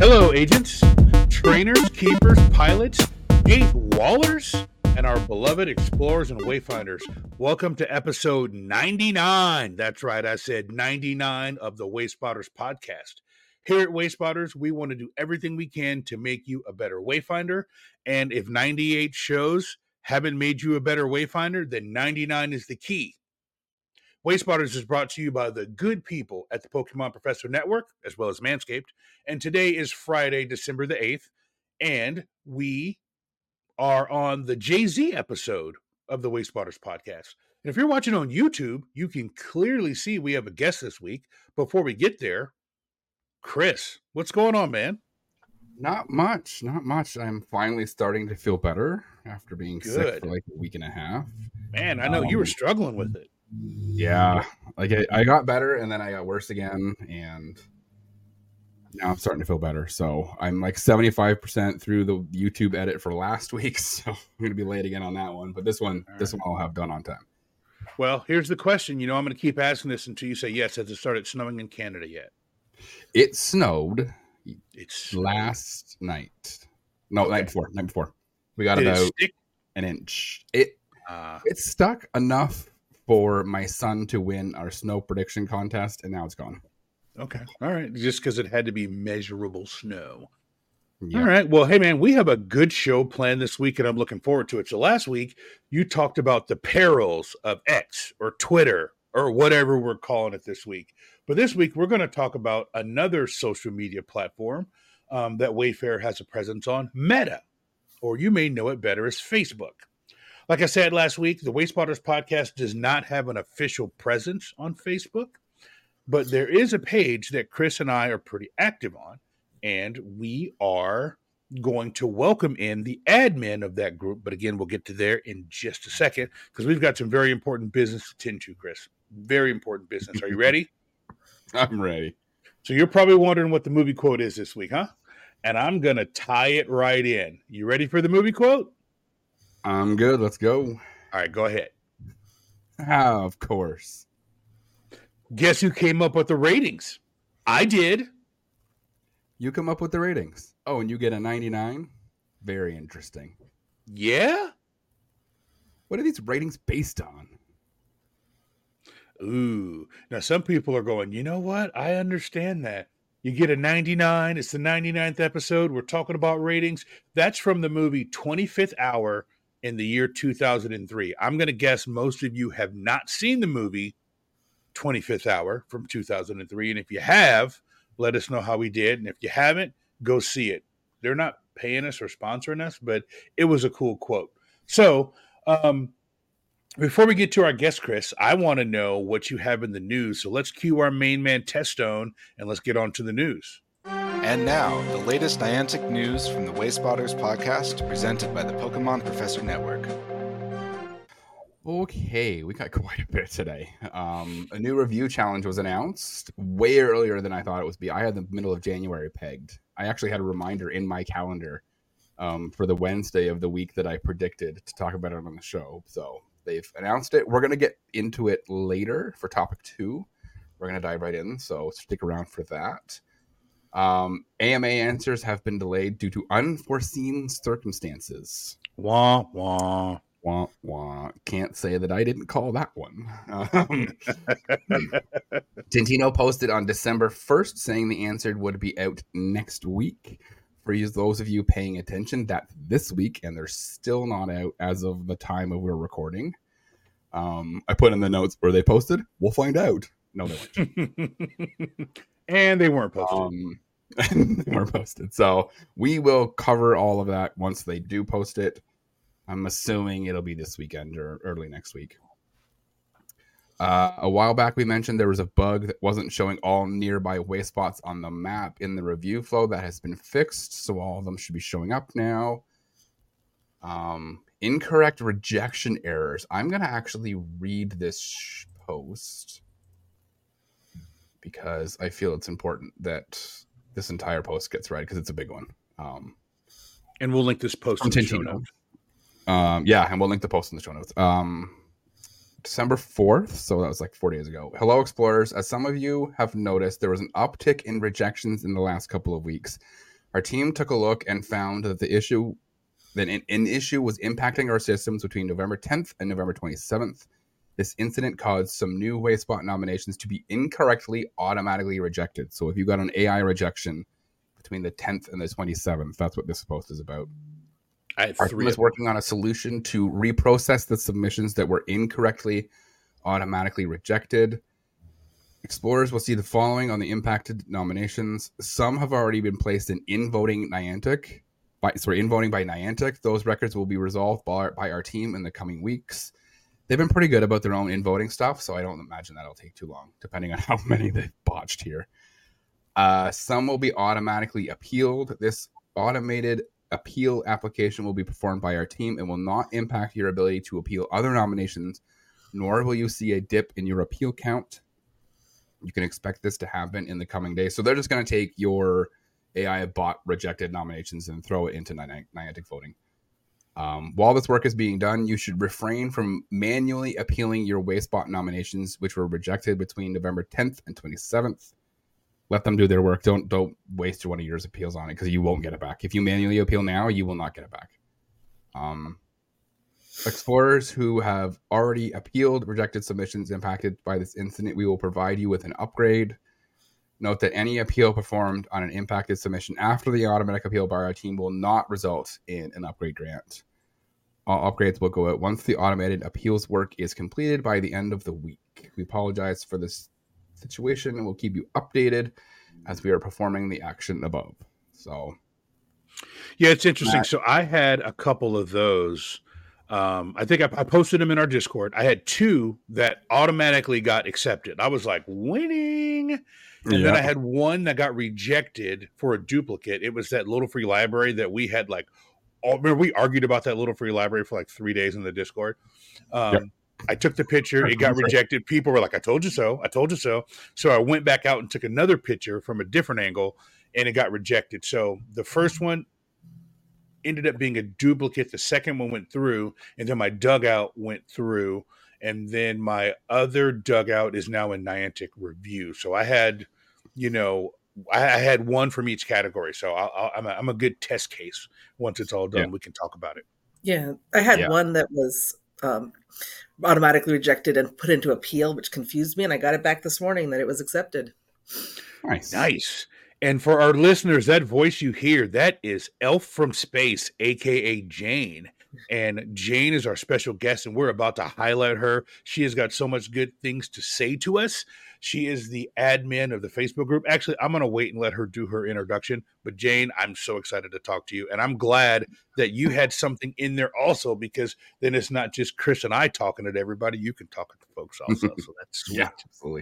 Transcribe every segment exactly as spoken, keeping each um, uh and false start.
Hello, agents, trainers, keepers, pilots, eight wallers, and our beloved explorers and wayfinders. Welcome to episode ninety-nine. That's right, I said ninety-nine of the Wayspotters podcast. Here at Wayspotters, we want to do everything we can to make you a better wayfinder. And if ninety-eight shows haven't made you a better wayfinder, then ninety-nine is the key. Wayspotters is brought to you by the good people at the Pokemon Professor Network, as well as Manscaped. And today is Friday, December the eighth, and we are on the Jay-Z episode of the Wayspotters podcast. And if you're watching on YouTube, you can clearly see we have a guest this week. Before we get there, Chris, what's going on, man? Not much, not much. I'm finally starting to feel better after being Good. sick for like a week and a half. Man, I know Um, you were struggling with it. Yeah, like I, I got better and then I got worse again, and now I'm starting to feel better. So I'm like seventy-five percent through the YouTube edit for last week, so I'm going to be late again on that one. But this one, All this right. one I'll have done on time. Well, here's the question. You know, I'm going to keep asking this until you say yes. Has it started snowing in Canada yet? It snowed It's last night. No, Okay. night before. Night before. We got Did it about stick? an inch. It Uh, It stuck enough for my son to win our snow prediction contest, and now it's gone. okay. All right. Just because it had to be measurable snow. Yeah. All right. Well, hey, man, we have a good show planned this week, and I'm looking forward to it. So last week, you talked about the perils of X or Twitter or whatever we're calling it this week. But this week, we're going to talk about another social media platform um, that Wayfair has a presence on, Meta, or you may know it better as Facebook. Like I said last week, the Wayspotters podcast does not have an official presence on Facebook, but there is a page that Chris and I are pretty active on, and we are going to welcome in the admin of that group. But again, we'll get to there in just a second because we've got some very important business to tend to, Chris. Very important business. Are you ready? I'm ready. So you're probably wondering what the movie quote is this week, huh? And I'm going to tie it right in. You ready for the movie quote? I'm good. Let's go. All right, go ahead. Ah, of course. Guess who came up with the ratings? I did. You come up with the ratings. Oh, and you get a ninety-nine? Very interesting. Yeah? What are these ratings based on? Ooh. Now, some people are going, you know what? I understand that. You get a ninety-nine. It's the ninety-ninth episode. We're talking about ratings. That's from the movie twenty-fifth Hour in the year two thousand three. I'm going to guess most of you have not seen the movie twenty-fifth Hour from two thousand three. And if you have, let us know how we did. And if you haven't, go see it. They're not paying us or sponsoring us, but it was a cool quote. So, um, before we get to our guest, Chris, I want to know what you have in the news. So let's cue our main man, Testone, and let's get on to the news. And now, the latest Niantic news from the Wayspotters podcast, presented by the Pokemon Professor Network. Okay, we got quite a bit today. Um, a new review challenge was announced way earlier than I thought it would be. I had the middle of January pegged. I actually had a reminder in my calendar um, for the Wednesday of the week that I predicted to talk about it on the show. So they've announced it. We're going to get into it later for topic two. We're going to dive right in, so stick around for that. Um, A M A answers have been delayed due to unforeseen circumstances. Wah, wah. Wah, wah. Can't say that I didn't call that one. Um, Tintino posted on December first saying the answer would be out next week. For you, those of you paying attention, that's this week, and they're still not out as of the time of we're recording. Um, I put in the notes where they posted. We'll find out. No, they weren't. And they weren't posted. Um, they weren't posted. So we will cover all of that once they do post it. I'm assuming it'll be this weekend or early next week. Uh, a while back, we mentioned there was a bug that wasn't showing all nearby way spots on the map in the review flow. That has been fixed, so all of them should be showing up now. Um, incorrect rejection errors. I'm going to actually read this sh- post because I feel it's important that this entire post gets read because it's a big one. Um, and we'll link this post in the show notes. Um, yeah, and we'll link the post in the show notes. Um, December fourth, so that was like four days ago. Hello, Explorers. As some of you have noticed, there was an uptick in rejections in the last couple of weeks. Our team took a look and found that the issue that an, an issue was impacting our systems between November tenth and November twenty-seventh. This incident caused some new WasteBot nominations to be incorrectly automatically rejected. So if you got an A I rejection between the tenth and the twenty-seventh, that's what this post is about. I had Our three team is working on a solution to reprocess the submissions that were incorrectly automatically rejected. Explorers will see the following on the impacted nominations. Some have already been placed in in-voting Niantic. By, sorry, in-voting by Niantic. Those records will be resolved by, by our team in the coming weeks. They've been pretty good about their own in-voting stuff, so I don't imagine that'll take too long, depending on how many they've botched here. Uh, some will be automatically appealed. This automated appeal application will be performed by our team and will not impact your ability to appeal other nominations, nor will you see a dip in your appeal count. You can expect this to happen in the coming days. So they're just going to take your A I bot rejected nominations and throw it into Niantic voting. Um, while this work is being done, you should refrain from manually appealing your WasteBot nominations, which were rejected between November tenth and twenty-seventh. Let them do their work. Don't don't waste one of your appeals on it because you won't get it back. If you manually appeal now, you will not get it back. Um, explorers who have already appealed rejected submissions impacted by this incident, we will provide you with an upgrade. Note that any appeal performed on an impacted submission after the automatic appeal by our team will not result in an upgrade grant. All upgrades will go out once the automated appeals work is completed by the end of the week. We apologize for this situation and we'll keep you updated as we are performing the action above. So, yeah, it's interesting. Matt, so I had a couple of those. Um, I think I, I posted them in our Discord. I had two that automatically got accepted. I was like, winning. And yeah. then I had one that got rejected for a duplicate. It was that Little Free Library that we had like, all, remember we argued about that Little Free Library for like three days in the Discord. Um, yep. I took the picture. It got rejected. People were like, I told you so. I told you so. So I went back out and took another picture from a different angle and it got rejected. So the first one ended up being a duplicate. The second one went through and then my dugout went through. And then my other dugout is now in Niantic review. So I had, you know, I, I had one from each category. So I'll, I'll, I'm, a, I'm a good test case. Once it's all done, yeah. we can talk about it. Yeah, I had yeah. one that was um, automatically rejected and put into appeal, which confused me. And I got it back this morning that it was accepted. Nice. Nice. And for our listeners, that voice you hear, that is Elf from Space, a k a. Jane. And Jane is our special guest, and we're about to highlight her. She has got so much good things to say to us. She is the admin of the Facebook group. Actually, I'm going to wait and let her do her introduction. But Jane, I'm so excited to talk to you. And I'm glad that you had something in there also, because then it's not just Chris and I talking at everybody. You can talk to folks also. So that's sweet. Yeah, absolutely.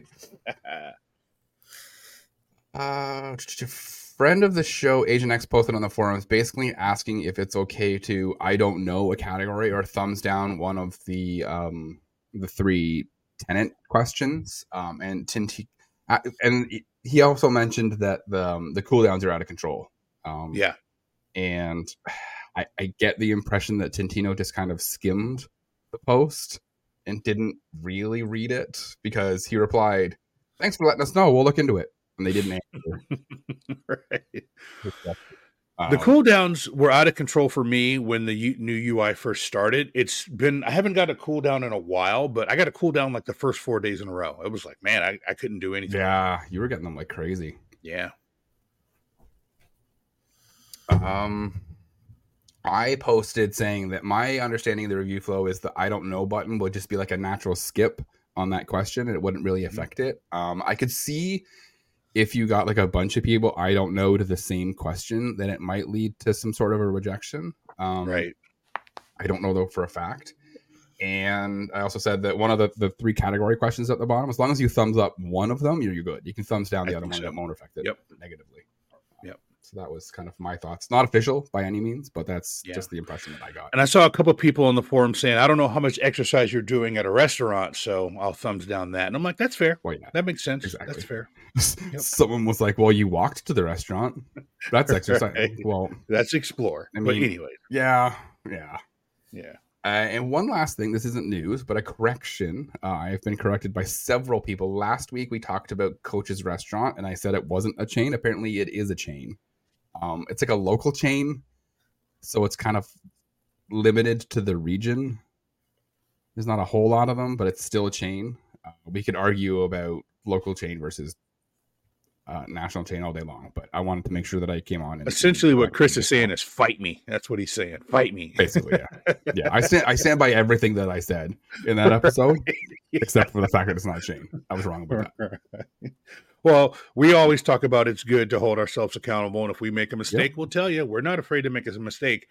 uh, friend of the show, Agent X, posted on the forums basically asking if it's okay to I don't know a category or thumbs down one of the um, the three tenant questions. Um, and Tinty, uh, and he also mentioned that the um, the cooldowns are out of control. Um, yeah, and I, I get the impression that Tintino just kind of skimmed the post and didn't really read it because he replied, "Thanks for letting us know. We'll look into it." And they didn't answer. Right. Um, the cooldowns were out of control for me when the U- new U I first started. It's been, I haven't got a cooldown in a while, but I got a cooldown like the first four days in a row. It was like, man, I, I couldn't do anything. Yeah, you were getting them like crazy. Yeah. Um, I posted saying that my understanding of the review flow is the I don't know button would just be like a natural skip on that question and it wouldn't really affect it. Um, I could see if you got like a bunch of people I don't know to the same question, then it might lead to some sort of a rejection. Um, right. I don't know though for a fact. And I also said that one of the, the three category questions at the bottom, as long as you thumbs up one of them, you're, you're good. You can thumbs down the I other one so. that won't affect it yep. negatively. Yep. So that was kind of my thoughts. Not official by any means, but that's yeah. just the impression that I got. And I saw a couple of people on the forum saying, I don't know how much exercise you're doing at a restaurant, so I'll thumbs down that. And I'm like, that's fair. Well, yeah, that makes sense. exactly. That's fair. Yep. Someone was like, well, you walked to the restaurant. That's exercise. Right. Well, that's explore. I mean, but anyway. Yeah. Yeah. Yeah. Uh, and one last thing, this isn't news, but a correction. Uh, I've been corrected by several people. Last week, we talked about Coach's Restaurant, and I said it wasn't a chain. Apparently, it is a chain. Um, it's like a local chain, so it's kind of limited to the region. There's not a whole lot of them, but it's still a chain. Uh, we could argue about local chain versus uh, national chain all day long, but I wanted to make sure that I came on. And, Essentially, and what Chris is saying is fight me. That's what he's saying. Fight me. Basically, yeah. Yeah, I stand, I stand by everything that I said in that episode, Yeah. except for the fact that it's not a chain. I was wrong about that. Well, we always talk about it's good to hold ourselves accountable. And if we make a mistake, yep. we'll tell you. We're not afraid to make a mistake.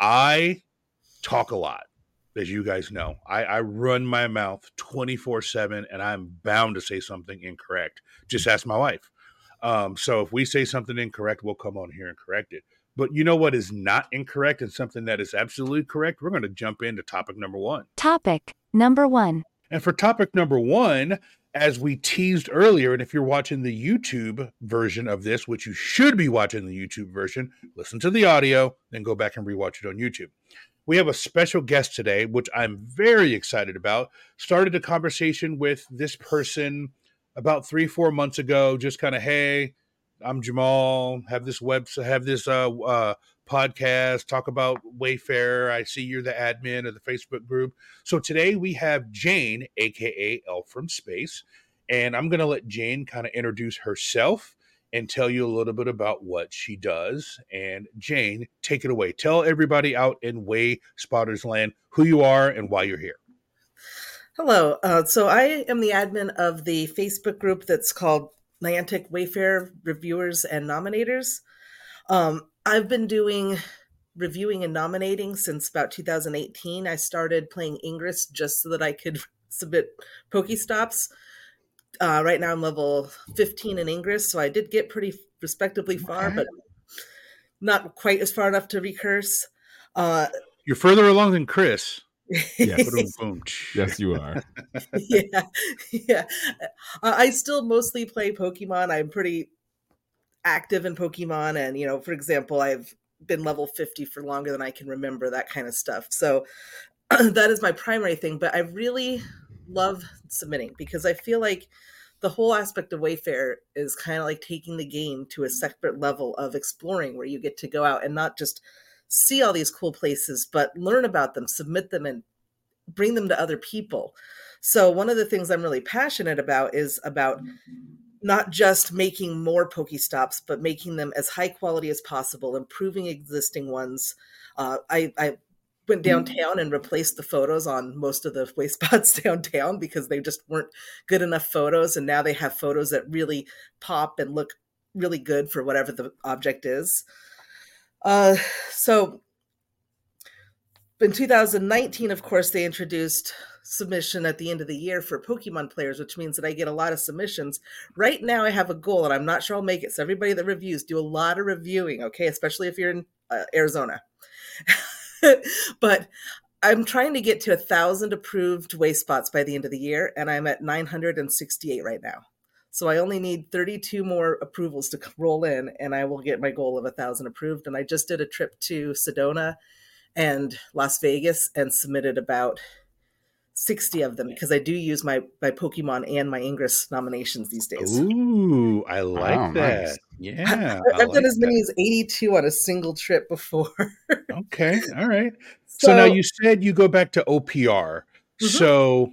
I talk a lot, as you guys know. I, I run my mouth twenty-four seven, and I'm bound to say something incorrect. Just ask my wife. Um, so if we say something incorrect, we'll come on here and correct it. But you know what is not incorrect and something that is absolutely correct? We're going to jump into topic number one. Topic number one. And for topic number one, as we teased earlier, and if you're watching the YouTube version of this, which you should be watching the YouTube version, listen to the audio, then go back and rewatch it on YouTube. We have a special guest today, which I'm very excited about. Started a conversation with this person about three, four months ago, just kind of, hey, I'm Jamal, have this web, have this uh, uh, podcast, talk about Wayfair. I see you're the admin of the Facebook group. So today we have Jane, a k a. Elf from Space, and I'm going to let Jane kind of introduce herself and tell you a little bit about what she does. And Jane, take it away. Tell everybody out in Way Spotters Land who you are and why you're here. Hello. Uh, so I am the admin of the Facebook group that's called Niantic Wayfair Reviewers and Nominators. Um, I've been doing reviewing and nominating since about two thousand eighteen. I started playing Ingress just so that I could submit Pokestops. Uh, right now I'm level fifteen in Ingress, so I did get pretty respectably far, but not quite as far enough to recurse. Uh, You're further along than Chris. Yes. Boom, boom. Yes, you are. yeah, yeah. Uh, I still mostly play Pokemon. I'm pretty active in Pokemon, and you know, for example, I've been level fifty for longer than I can remember, that kind of stuff. So that is my primary thing. But I really love submitting because I feel like the whole aspect of Wayfair is kind of like taking the game to a separate level of exploring, where you get to go out and not just see all these cool places, but learn about them, submit them, and bring them to other people. So one of the things I'm really passionate about is about not just making more Pokestops, but making them as high quality as possible, improving existing ones. Uh, I, I went downtown and replaced the photos on most of the way spots downtown because they just weren't good enough photos. And now they have photos that really pop and look really good for whatever the object is. Uh, so in two thousand nineteen, of course, they introduced submission at the end of the year for Pokemon players, which means that I get a lot of submissions. Right now I have a goal, and I'm not sure I'll make it. So everybody that reviews, do a lot of reviewing, okay? Especially if you're in uh, Arizona. But I'm trying to get to a thousand approved way spots by the end of the year, and I'm at nine hundred sixty-eight right now. So I only need thirty-two more approvals to roll in, and I will get my goal of a thousand approved. And I just did a trip to Sedona and Las Vegas and submitted about sixty of them because I do use my, my Pokemon and my Ingress nominations these days. Ooh, I like Oh, that. nice. Yeah. I've I done like as many that. as eighty-two on a single trip before. Okay. All right. So, So, now you said you go back to O P R. Mhm. So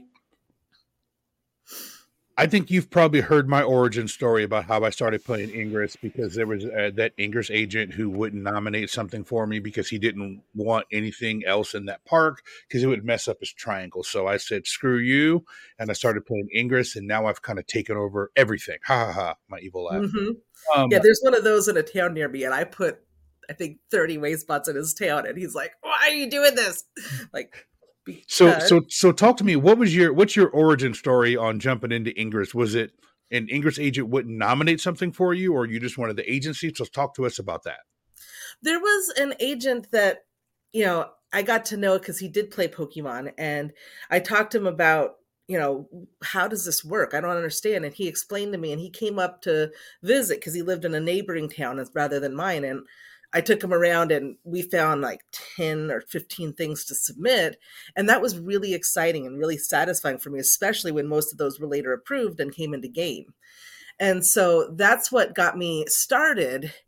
I think you've probably heard my origin story about how I started playing Ingress because there was uh, that Ingress agent who wouldn't nominate something for me because he didn't want anything else in that park because it would mess up his triangle. So I said, screw you. And I started playing Ingress, and now I've kind of taken over everything. Ha ha ha. My evil laugh. mhm. Um, Yeah, there's one of those in a town near me, and I put, I think, thirty way spots in his town, and he's like, "Why are you doing this?" Like, So, because so, so, talk to me. What was your what's your origin story on jumping into Ingress? Was it an Ingress agent wouldn't nominate something for you, or you just wanted the agency? So, talk to us about that. there was an agent that, you know, I got to know because he did play Pokemon, and I talked to him about, you know, how does this work? I don't understand. And he explained to me, and he came up to visit because he lived in a neighboring town as- rather than mine. And I took him around, and we found like ten or fifteen things to submit. And that was really exciting and really satisfying for me, especially when most of those were later approved and came into game. And so that's what got me started.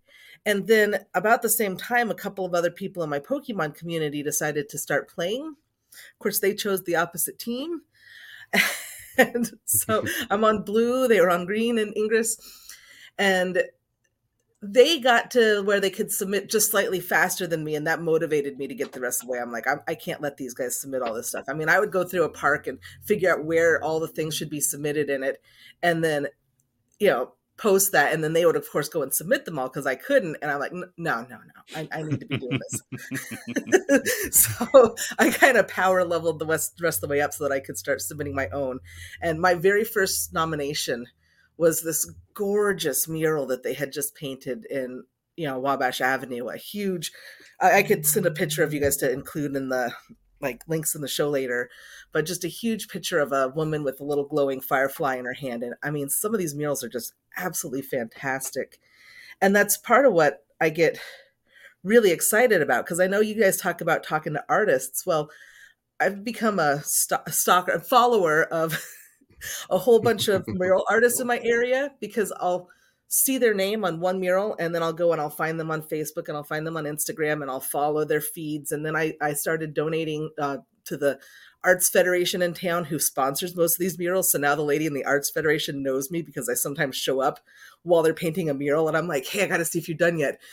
And then about the same time, a couple of other people in my Pokemon community decided to start playing. Of course, they chose the opposite team. And so I'm on blue, they were on green in Ingress. And they got to where they could submit just slightly faster than me. And that motivated me to get the rest of the way. I'm like, I, I can't let these guys submit all this stuff. I mean, I would go through a park and figure out where all the things should be submitted in it. And then, you know, post that. And then they would, of course, go and submit them all because I couldn't. And I'm like, no, no, no, I, I need to be doing this. So I kind of power leveled the rest, rest of the way up so that I could start submitting my own. And my very first nomination was this gorgeous mural that they had just painted in, you know, Wabash Avenue, a huge, I, I could send a picture of you guys to include in the like links in the show later, but just a huge picture of a woman with a little glowing firefly in her hand. And I mean, some of these murals are just absolutely fantastic. And that's part of what I get really excited about, because I know you guys talk about talking to artists. Well, I've become a, st- a stalker, a follower of a whole bunch of mural artists in my area, because I'll see their name on one mural and then I'll go and I'll find them on Facebook and I'll find them on Instagram and I'll follow their feeds. And then I, I started donating uh, to the Arts Federation in town, who sponsors most of these murals. So now the lady in the Arts Federation knows me because I sometimes show up while they're painting a mural and I'm like, hey, I got to see if you're done yet.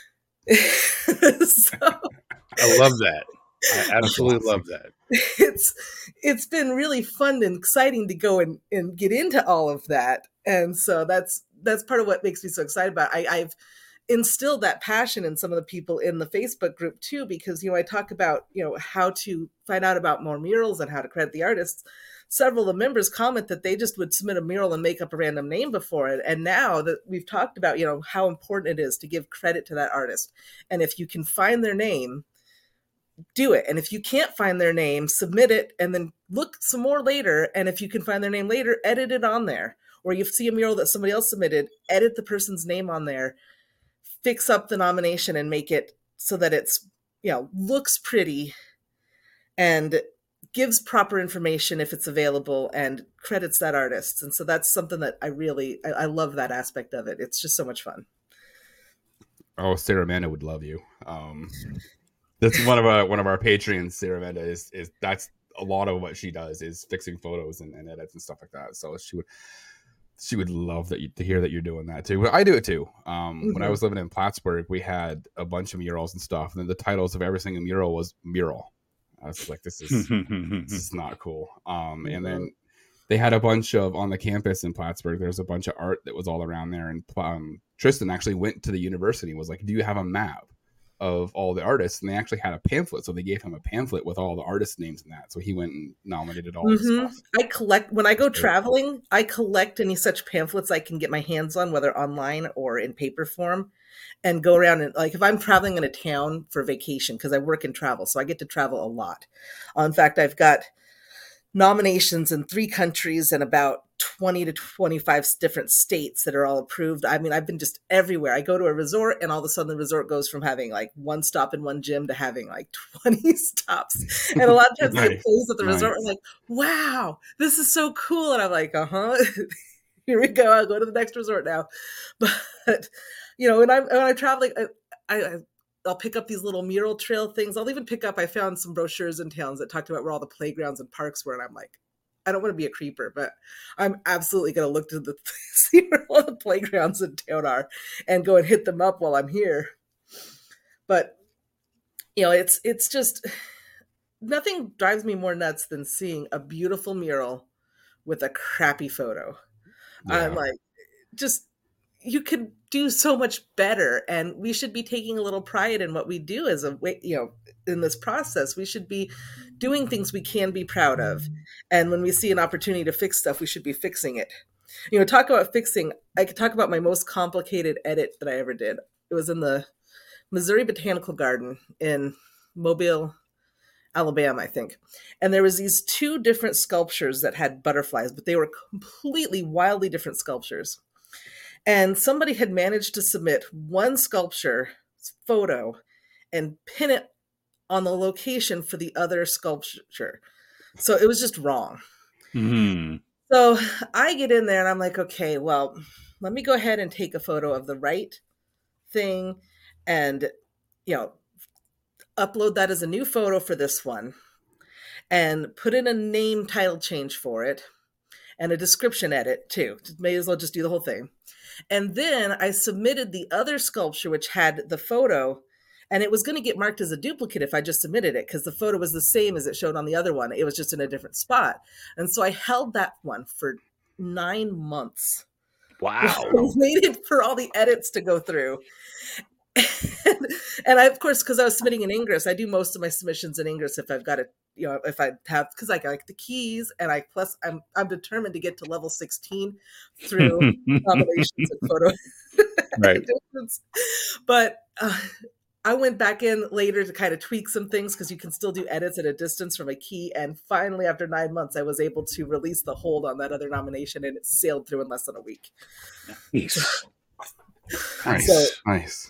So, I love that. I absolutely love that. It's it's been really fun and exciting to go and, and get into all of that. And so that's that's part of what makes me so excited about it. I, I've instilled that passion in some of the people in the Facebook group too, because, you know, I talk about, you know, how to find out about more murals and how to credit the artists. Several of the members comment that they just would submit a mural and make up a random name before it. And now that we've talked about, you know, how important it is to give credit to that artist. And if you can find their name, do it. And if you can't find their name, submit it and then look some more later. And if you can find their name later, edit it on there. Or you see a mural that somebody else submitted, edit the person's name on there, fix up the nomination and make it so that it's, you know, looks pretty and gives proper information if it's available and credits that artist. And so that's something that I really, I, I love that aspect of it. It's just so much fun. Oh, Sarah Amanda would love you. Um, That's one of our one of our Patreons, Sarah Amanda, is is that's a lot of what she does is fixing photos and, and edits and stuff like that. So she would she would love that you, to hear that you're doing that too. But I do it too. Um, mm-hmm. When I was living in Plattsburgh, we had a bunch of murals and stuff, and then the titles of every single mural was mural. I was like, this is this is not cool. Um, mm-hmm. And then they had a bunch of on the campus in Plattsburgh. There's a bunch of art that was all around there, and um, Tristan actually went to the university and was like, "Do you have a map of all the artists?" And they actually had a pamphlet, so they gave him a pamphlet with all the artist names in that. So he went and nominated all mm-hmm. the stuff. I collect when I go traveling. I collect any such pamphlets I can get my hands on, whether online or in paper form, and go around and, like, if I'm traveling in a town for vacation, because I work in travel, so I get to travel a lot. Uh, in fact, I've got nominations in three countries and about twenty to twenty-five different states that are all approved. I mean, I've been just everywhere. I go to a resort and all of a sudden the resort goes from having like one stop in one gym to having like twenty stops. And a lot of times nice. I get plays at the nice. resort. I'm like, wow, this is so cool. And I'm like, uh-huh, here we go. I'll go to the next resort now. But, you know, when I'm, when I'm traveling, I, I, I'll pick up these little mural trail things. I'll even pick up, I found some brochures in towns that talked about where all the playgrounds and parks were. And I'm like, I don't want to be a creeper, but I'm absolutely going to look to the see where all the playgrounds in town are and go and hit them up while I'm here. But, you know, it's, it's just, nothing drives me more nuts than seeing a beautiful mural with a crappy photo. Yeah. I'm like, just, you could do so much better. And we should be taking a little pride in what we do as a way, you know, in this process. We should be doing things we can be proud of. And when we see an opportunity to fix stuff, we should be fixing it. You know, talk about fixing. I could talk about my most complicated edit that I ever did. It was in the Missouri Botanical Garden in Mobile, Alabama, I think. And there was these two different sculptures that had butterflies, but they were completely wildly different sculptures. And somebody had managed to submit one sculpture photo and pin it on the location for the other sculpture. So it was just wrong. Mm-hmm. So I get in there and I'm like, okay, well, let me go ahead and take a photo of the right thing and, you know, upload that as a new photo for this one and put in a name title change for it and a description edit too. May as well just do the whole thing. And then I submitted the other sculpture, which had the photo, and it was going to get marked as a duplicate if I just submitted it because the photo was the same as it showed on the other one. It was just in a different spot. And so I held that one for nine months. Wow. I waited for all the edits to go through. And, and I, of course, because I was submitting in Ingress, I do most of my submissions in Ingress if I've got it, you know, if I have, because I like the keys, and I plus I'm I'm determined to get to level sixteen through combinations and photo. Right. But uh, I went back in later to kind of tweak some things because you can still do edits at a distance from a key. And finally, after nine months, I was able to release the hold on that other nomination, and it sailed through in less than a week. Nice. Nice. So, nice.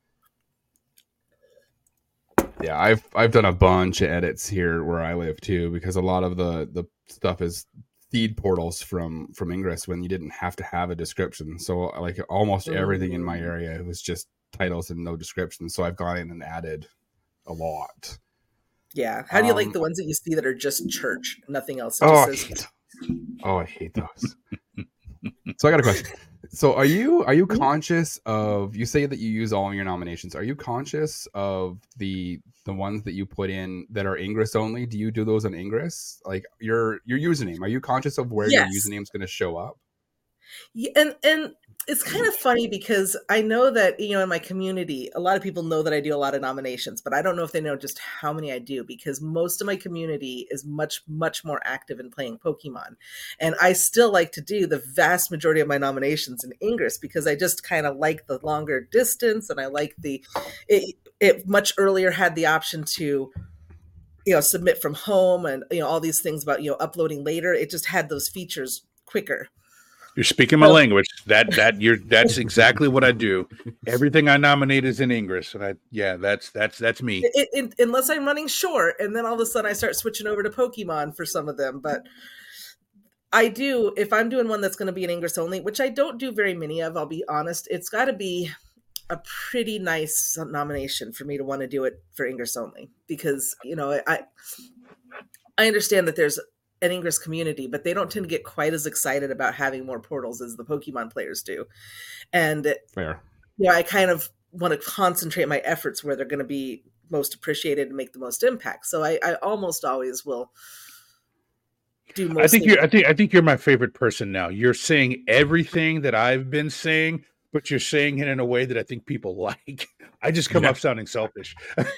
Yeah, I've I've done a bunch of edits here where I live too, because a lot of the the stuff is feed portals from from Ingress when you didn't have to have a description. So like almost everything in my area was just titles and no description. So I've gone in and added a lot. Yeah. How do you Um, like the ones that you see that are just church, nothing else? It Oh, I just hate says, those. Oh, I hate those. So I got a question. So are you are you conscious of, you say that you use all your nominations, are you conscious of the the ones that you put in that are Ingress only? Do you do those on Ingress? Like your your username, are you conscious of where Yes. your username is going to show up? Yeah, and and it's kind of funny because I know that, you know, in my community, a lot of people know that I do a lot of nominations, but I don't know if they know just how many I do because most of my community is much, much more active in playing Pokemon. And I still like to do the vast majority of my nominations in Ingress because I just kind of like the longer distance and I like the, it, it much earlier had the option to, you know, submit from home and, you know, all these things about, you know, uploading later. It just had those features quicker. You're speaking my So- language. That that you're that's exactly what I do. Everything I nominate is in Ingress, and I yeah, that's that's that's me. It, it, unless I'm running short, and then all of a sudden I start switching over to Pokemon for some of them. But I do, if I'm doing one that's going to be an Ingress only, which I don't do very many of, I'll be honest, it's got to be a pretty nice nomination for me to want to do it for Ingress only. Because, you know, I I understand that there's an Ingress community, but they don't tend to get quite as excited about having more portals as the Pokemon players do. And Fair. yeah, I kind of want to concentrate my efforts where they're going to be most appreciated and make the most impact. So I, I almost always will do most. I think you're I think I think you're my favorite person now. You're saying everything that I've been saying, but you're saying it in a way that I think people like. I just come Yeah. off sounding selfish.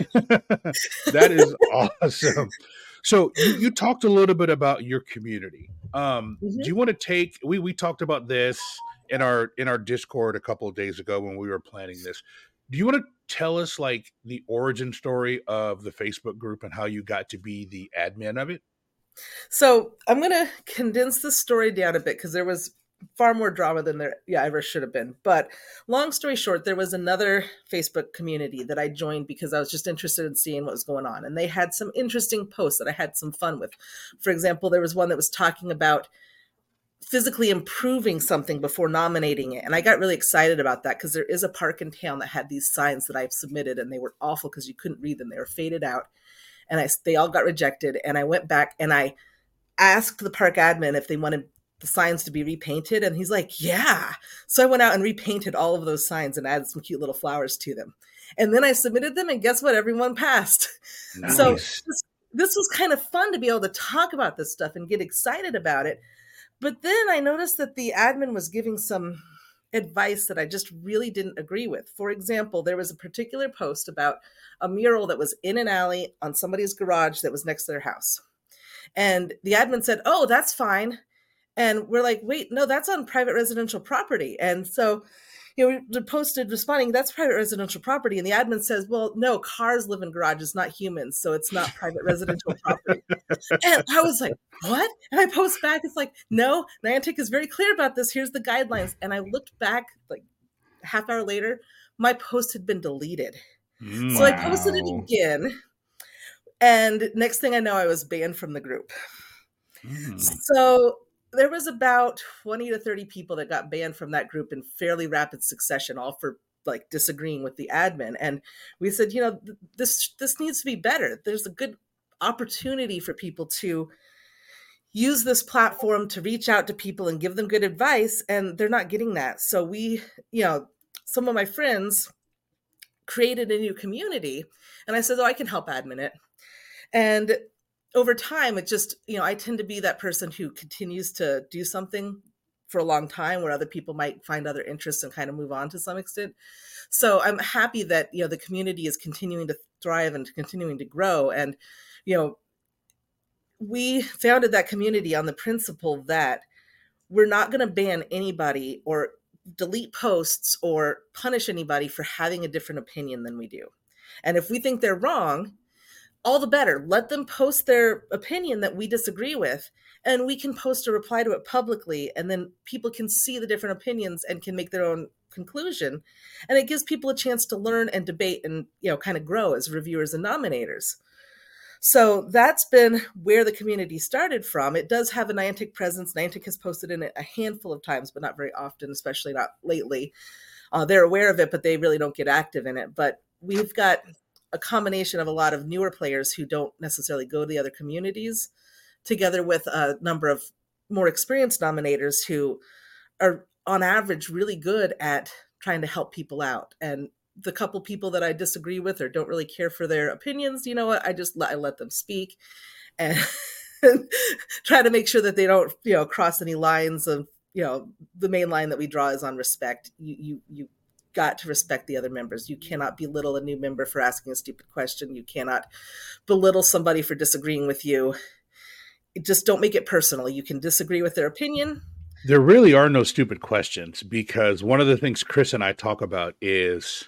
That is awesome. So you, you talked a little bit about your community. Um, Mhm. Do you want to take? We we talked about this in our in our Discord a couple of days ago when we were planning this. Do you want to tell us like the origin story of the Facebook group and how you got to be the admin of it? So I'm going to condense the story down a bit because there was far more drama than there yeah, ever should have been. But long story short, there was another Facebook community that I joined because I was just interested in seeing what was going on. And they had some interesting posts that I had some fun with. For example, there was one that was talking about physically improving something before nominating it. And I got really excited about that because there is a park in town that had these signs that I've submitted and they were awful because you couldn't read them. They were faded out. And I, they all got rejected. And I went back and I asked the park admin if they wanted the signs to be repainted. And he's like, yeah. So I went out and repainted all of those signs and added some cute little flowers to them. And then I submitted them and guess what? Everyone passed. Nice. So this, this was kind of fun to be able to talk about this stuff and get excited about it. But then I noticed that the admin was giving some advice that I just really didn't agree with. For example, there was a particular post about a mural that was in an alley on somebody's garage that was next to their house. And the admin said, oh, that's fine. And we're like, wait, no, that's on private residential property. And so, you know, we posted responding, that's private residential property. And the admin says, well, no, cars live in garages, not humans. So it's not private residential property. And I was like, what? And I post back, it's like, no, Niantic is very clear about this. Here's the guidelines. And I looked back like a half hour later, my post had been deleted. Mm. So I posted it Wow. again. And next thing I know, I was banned from the group. Mm. So there was about twenty to thirty people that got banned from that group in fairly rapid succession, all for like disagreeing with the admin. And we said, you know, th- this this needs to be better. There's a good opportunity for people to use this platform to reach out to people and give them good advice, and they're not getting that. So we, you know, some of my friends created a new community, and I said, oh, I can help admin it. And over time, it just, you know, I tend to be that person who continues to do something for a long time where other people might find other interests and kind of move on to some extent. So I'm happy that, you know, the community is continuing to thrive and continuing to grow. And, you know, we founded that community on the principle that we're not going to ban anybody or delete posts or punish anybody for having a different opinion than we do. And if we think they're wrong, all the better. Let them post their opinion that we disagree with, and we can post a reply to it publicly, and then people can see the different opinions and can make their own conclusion. And it gives people a chance to learn and debate and, you know, kind of grow as reviewers and nominators. So that's been where the community started from. It does have a Niantic presence. Niantic has posted in it a handful of times, but not very often, especially not lately. Uh, they're aware of it, but they really don't get active in it. But we've got a combination of a lot of newer players who don't necessarily go to the other communities, together with a number of more experienced nominators who are, on average, really good at trying to help people out. And the couple people that I disagree with or don't really care for their opinions, you know what, I just let, I let them speak and try to make sure that they don't, you know, cross any lines of, you know, the main line that we draw is on respect. You, you, you got to respect the other members. You cannot belittle a new member for asking a stupid question. You cannot belittle somebody for disagreeing with you. Just don't make it personal. You can disagree with their opinion. There really are no stupid questions, because one of the things Chris and I talk about is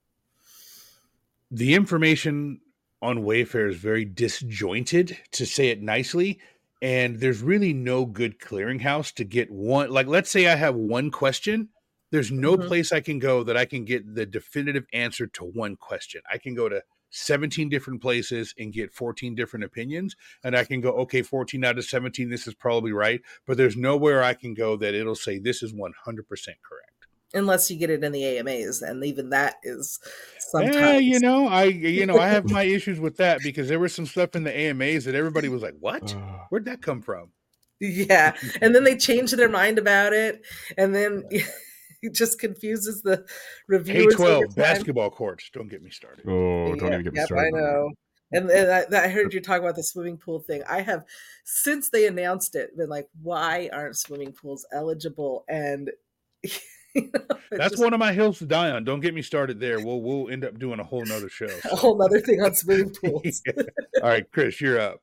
the information on Wayfair is very disjointed, to say it nicely. And there's really no good clearinghouse to get one. Like, let's say I have one question. There's no mm-hmm. place I can go that I can get the definitive answer to one question. I can go to seventeen different places and get fourteen different opinions. And I can go, okay, fourteen out of seventeen, this is probably right. But there's nowhere I can go that it'll say this is one hundred percent correct. Unless you get it in the A M As, and even that is sometimes. Yeah, you know, I you know I have my issues with that, because there was some stuff in the A M As that everybody was like, "What? Where'd that come from?" Yeah, and then they change their mind about it, and then it just confuses the reviewers. K twelve basketball courts. Don't get me started. Oh, don't yeah, even get me yep, started. I know. And, and I, I heard you talk about the swimming pool thing. I have, since they announced it, been like, "Why aren't swimming pools eligible?" And you know, that's just one of my hills to die on. Don't get me started there. We'll we'll end up doing a whole nother show. So. A whole nother thing on swimming pools. Yeah. All right, Chris, you're up.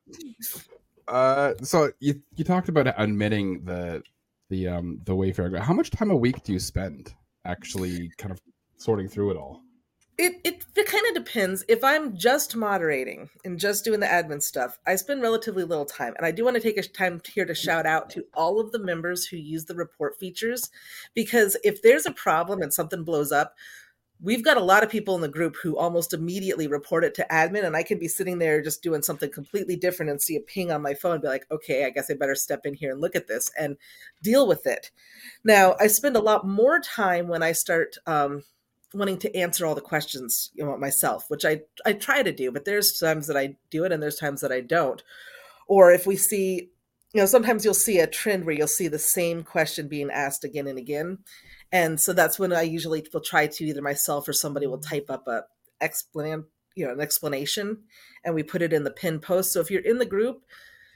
Uh, so you you talked about admitting the the um the Wayfair. How much time a week do you spend actually kind of sorting through it all? It it, it kind of depends. If I'm just moderating and just doing the admin stuff, I spend relatively little time. And I do want to take a time here to shout out to all of the members who use the report features, because if there's a problem and something blows up, we've got a lot of people in the group who almost immediately report it to admin, and I could be sitting there just doing something completely different and see a ping on my phone and be like, okay, I guess I better step in here and look at this and deal with it. Now, I spend a lot more time when I start um, wanting to answer all the questions, you know, myself, which I, I try to do, but there's times that I do it and there's times that I don't. Or if we see, you know, sometimes you'll see a trend where you'll see the same question being asked again and again. And so that's when I usually will try to, either myself or somebody will type up a explan, you know, an explanation, and we put it in the pinned post. So if you're in the group,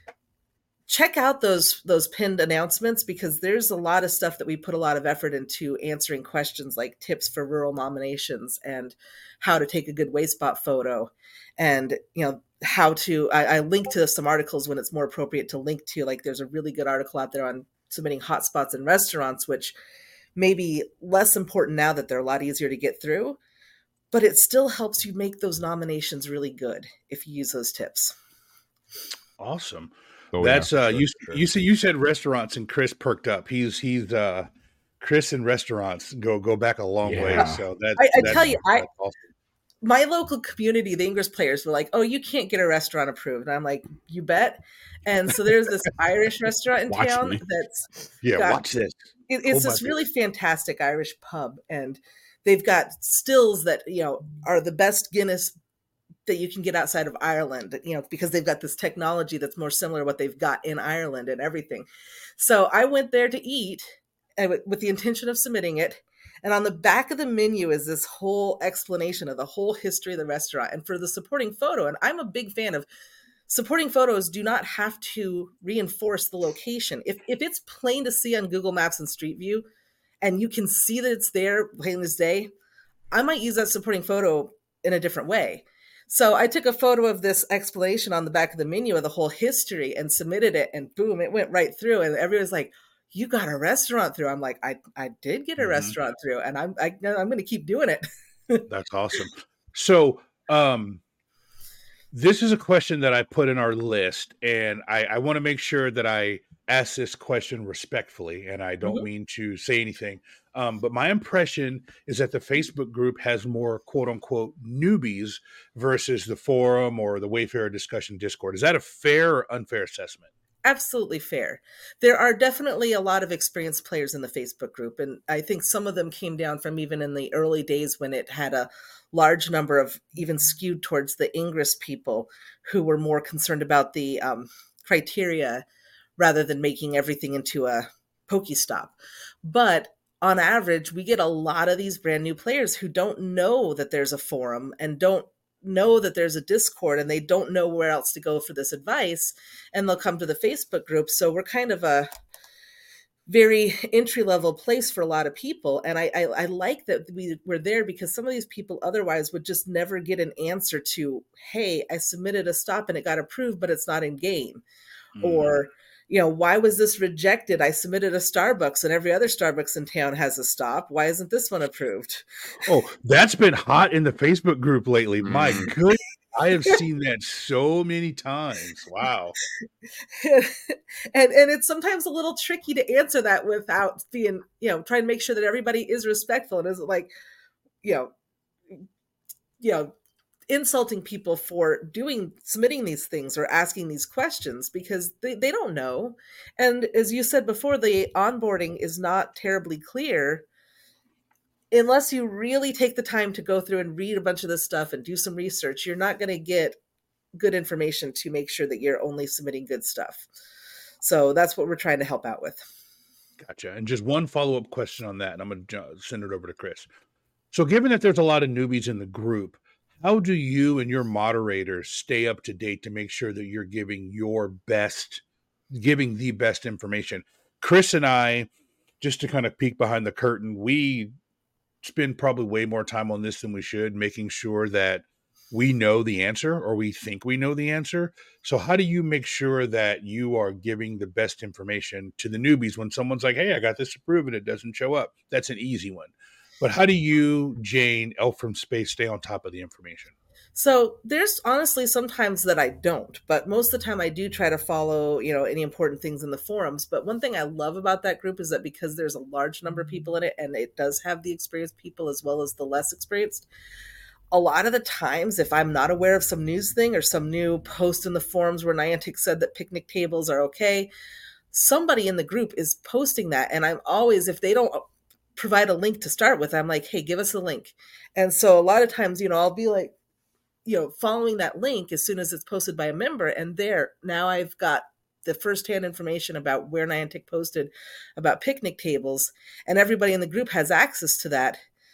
check out those those pinned announcements, because there's a lot of stuff that we put a lot of effort into answering questions like tips for rural nominations and how to take a good Wayspot photo, and you know how to. I, I link to some articles when it's more appropriate to link to. Like there's a really good article out there on submitting hotspots in restaurants, which may be less important now that they're a lot easier to get through, but it still helps you make those nominations really good if you use those tips. Awesome. Oh, That's yeah, uh you sure. you said you said restaurants, and Chris perked up. He's he's uh Chris and restaurants go go back a long Yeah. way. So that I, I that's, tell you, I awesome. my local community, the English players, were like, "Oh, you can't get a restaurant approved." And I'm like, "You bet." And so there's this Irish restaurant in Watch town me. that's Yeah, got- watch this. it, it's Oh, this my really fantastic Irish pub, and they've got stills that, you know, are the best Guinness that you can get outside of Ireland, you know, because they've got this technology that's more similar to what they've got in Ireland and everything. So I went there to eat with the intention of submitting it. And on the back of the menu is this whole explanation of the whole history of the restaurant and for the supporting photo. And I'm a big fan of supporting photos do not have to reinforce the location. If, if it's plain to see on Google Maps and Street View, and you can see that it's there plain as day, I might use that supporting photo in a different way. So I took a photo of this explanation on the back of the menu of the whole history and submitted it, and boom, it went right through. And everyone's like, "You got a restaurant through?" I'm like, "I I did get a mm-hmm. restaurant through, and I'm I, I'm going to keep doing it." That's awesome. So um, this is a question that I put in our list, and I, I want to make sure that I ask this question respectfully, and I don't mm-hmm. mean to say anything. Um, but my impression is that the Facebook group has more quote unquote newbies versus the forum or the Wayfarer discussion Discord. Is that a fair or unfair assessment? Absolutely fair. There are definitely a lot of experienced players in the Facebook group. And I think some of them came down from even in the early days when it had a large number of even skewed towards the Ingress people who were more concerned about the um, criteria rather than making everything into a Pokestop. But on average, we get a lot of these brand new players who don't know that there's a forum and don't know that there's a Discord, and they don't know where else to go for this advice, and they'll come to the Facebook group. So we're kind of a very entry-level place for a lot of people. And I, I, I like that we were there because some of these people otherwise would just never get an answer to, hey, I submitted a stop and it got approved, but it's not in game. Mm. Or, you know, why was this rejected? I submitted a Starbucks and every other Starbucks in town has a stop. Why isn't this one approved? Oh, that's been hot in the Facebook group lately. Mm. My goodness. I have seen that so many times. Wow. and and it's sometimes a little tricky to answer that without being, you know, trying to make sure that everybody is respectful and isn't like, you know, you know, insulting people for doing, submitting these things or asking these questions because they, they don't know. And as you said before, the onboarding is not terribly clear unless you really take the time to go through and read a bunch of this stuff and do some research. You're not going to get good information to make sure that you're only submitting good stuff. So that's what we're trying to help out with. Gotcha. And just one follow-up question on that, and I'm going to send it over to Chris. So given that there's a lot of newbies in the group, how do you and your moderators stay up to date to make sure that you're giving your best, giving the best information? Chris and I, just to kind of peek behind the curtain, we spend probably way more time on this than we should, making sure that we know the answer or we think we know the answer. So how do you make sure that you are giving the best information to the newbies when someone's like, hey, I got this approved and it doesn't show up? That's an easy one. But how do you, Jane, Elf from Space, stay on top of the information? So there's honestly sometimes that I don't, but most of the time I do try to follow, you know, any important things in the forums. But one thing I love about that group is that because there's a large number of people in it and it does have the experienced people as well as the less experienced, a lot of the times if I'm not aware of some news thing or some new post in the forums where Niantic said that picnic tables are okay, somebody in the group is posting that. And I'm always, if they don't provide a link to start with, I'm like, hey, give us a link. And so a lot of times, you know, I'll be like, you know, following that link as soon as it's posted by a member. And there, now I've got the firsthand information about where Niantic posted about picnic tables, and everybody in the group has access to that.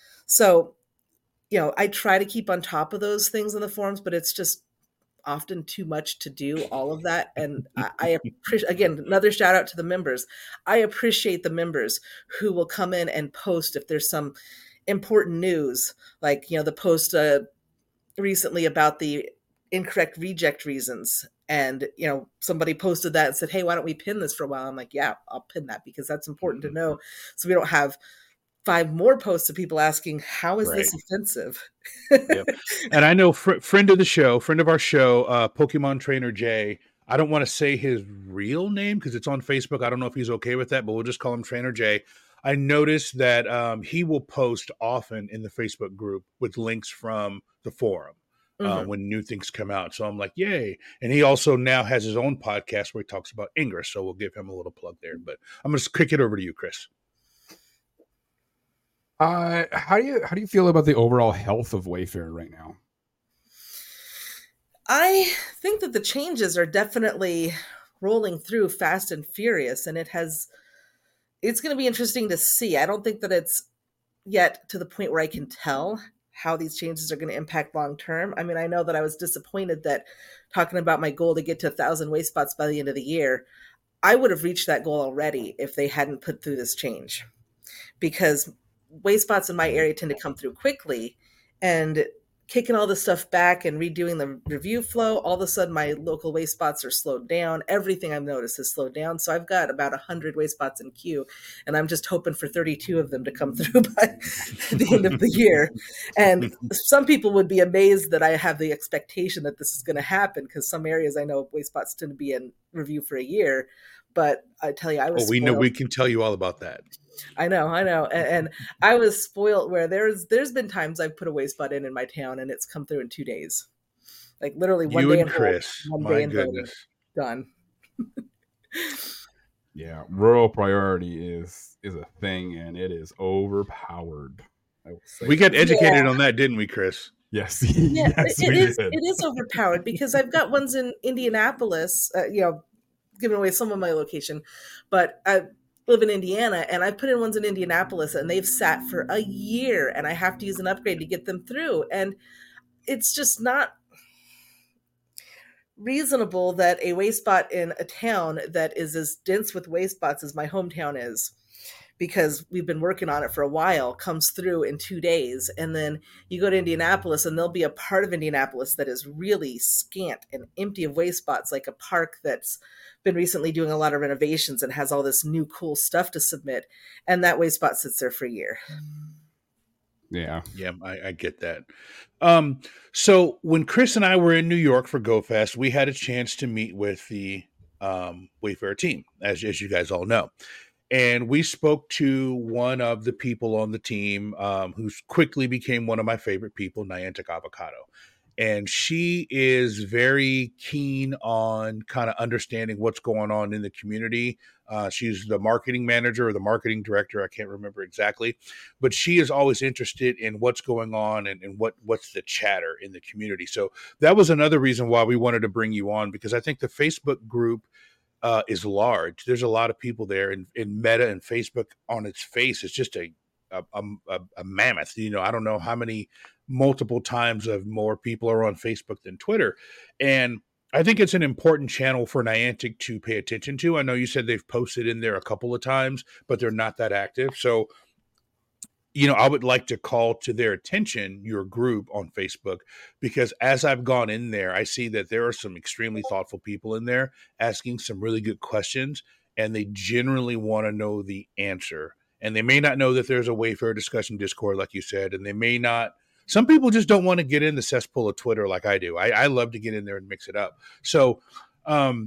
So, you know, I try to keep on top of those things in the forums, but it's just often too much to do all of that. And I, I appreciate, again, another shout out to the members. I appreciate the members who will come in and post if there's some important news, like, you know, the post, uh, recently about the incorrect reject reasons. And, you know, somebody posted that and said, hey, why don't we pin this for a while? I'm like, yeah, I'll pin that because that's important to know. So we don't have five more posts of people asking, how is right. this offensive? Yep. And I know fr- friend of the show, friend of our show, uh, Pokemon Trainer Jay, I don't want to say his real name because it's on Facebook. I don't know if he's okay with that, but we'll just call him Trainer Jay. I noticed that um, he will post often in the Facebook group with links from the forum uh, mm-hmm. when new things come out. So I'm like, yay. And he also now has his own podcast where he talks about Ingress. So we'll give him a little plug there. But I'm going to kick it over to you, Chris. Uh, how do you how do you feel about the overall health of Wayfair right now? I think that the changes are definitely rolling through fast and furious, and it has it's going to be interesting to see. I don't think that it's yet to the point where I can tell how these changes are going to impact long term. I mean, I know that I was disappointed that talking about my goal to get to a thousand waste spots by the end of the year, I would have reached that goal already if they hadn't put through this change, because waste spots in my area tend to come through quickly, and kicking all this stuff back and redoing the review flow, all of a sudden my local waste spots are slowed down. Everything I've noticed is slowed down. So I've got about one hundred waste spots in queue, and I'm just hoping for thirty-two of them to come through by the end of the year. And some people would be amazed that I have the expectation that this is going to happen, because some areas I know waste spots tend to be in review for a year. But I tell you, I was Oh, we know spoiled. we can tell you all about that. I know, I know. And, and I was spoiled where there's there's been times I've put a waste spot in in my town and it's come through in two days. Like literally one You day and in Chris, Hold, one my day in voting, goodness. done. Yeah, rural priority is is a thing, and it is overpowered. I will say We got that. educated Yeah. on that, didn't we, Chris? Yes, Yeah, yes, it, we it is. did. It is overpowered, because I've got ones in Indianapolis. Uh, you know, giving away some of my location, but I live in Indiana, and I put in ones in Indianapolis, and they've sat for a year, and I have to use an upgrade to get them through, and it's just not reasonable that a waste spot in a town that is as dense with waste spots as my hometown is, because we've been working on it for a while, comes through in two days. And then you go to Indianapolis and there'll be a part of Indianapolis that is really scant and empty of waste spots, like a park that's been recently doing a lot of renovations and has all this new cool stuff to submit. And that waste spot sits there for a year. Yeah. Yeah, I, I get that. Um, so when Chris and I were in New York for GoFest, we had a chance to meet with the um, Wayfair team, as, as you guys all know. And we spoke to one of the people on the team um, who quickly became one of my favorite people, Niantic Avocado. And she is very keen on kind of understanding what's going on in the community. Uh, she's the marketing manager or the marketing director. I can't remember exactly, but she is always interested in what's going on and, and what, what's the chatter in the community. So that was another reason why we wanted to bring you on, because I think the Facebook group uh, is large. There's a lot of people there, and in Meta and Facebook on its face is just a, a, a, a mammoth. You know, I don't know how many multiple times of more people are on Facebook than Twitter. And I think it's an important channel for Niantic to pay attention to. I know you said they've posted in there a couple of times, but they're not that active. So, you know, I would like to call to their attention your group on Facebook, because as I've gone in there, I see that there are some extremely thoughtful people in there asking some really good questions, and they generally want to know the answer. And they may not know that there's a Wayfair discussion Discord, like you said, and they may not. Some people just don't want to get in the cesspool of Twitter like I do. I, I love to get in there and mix it up. So um,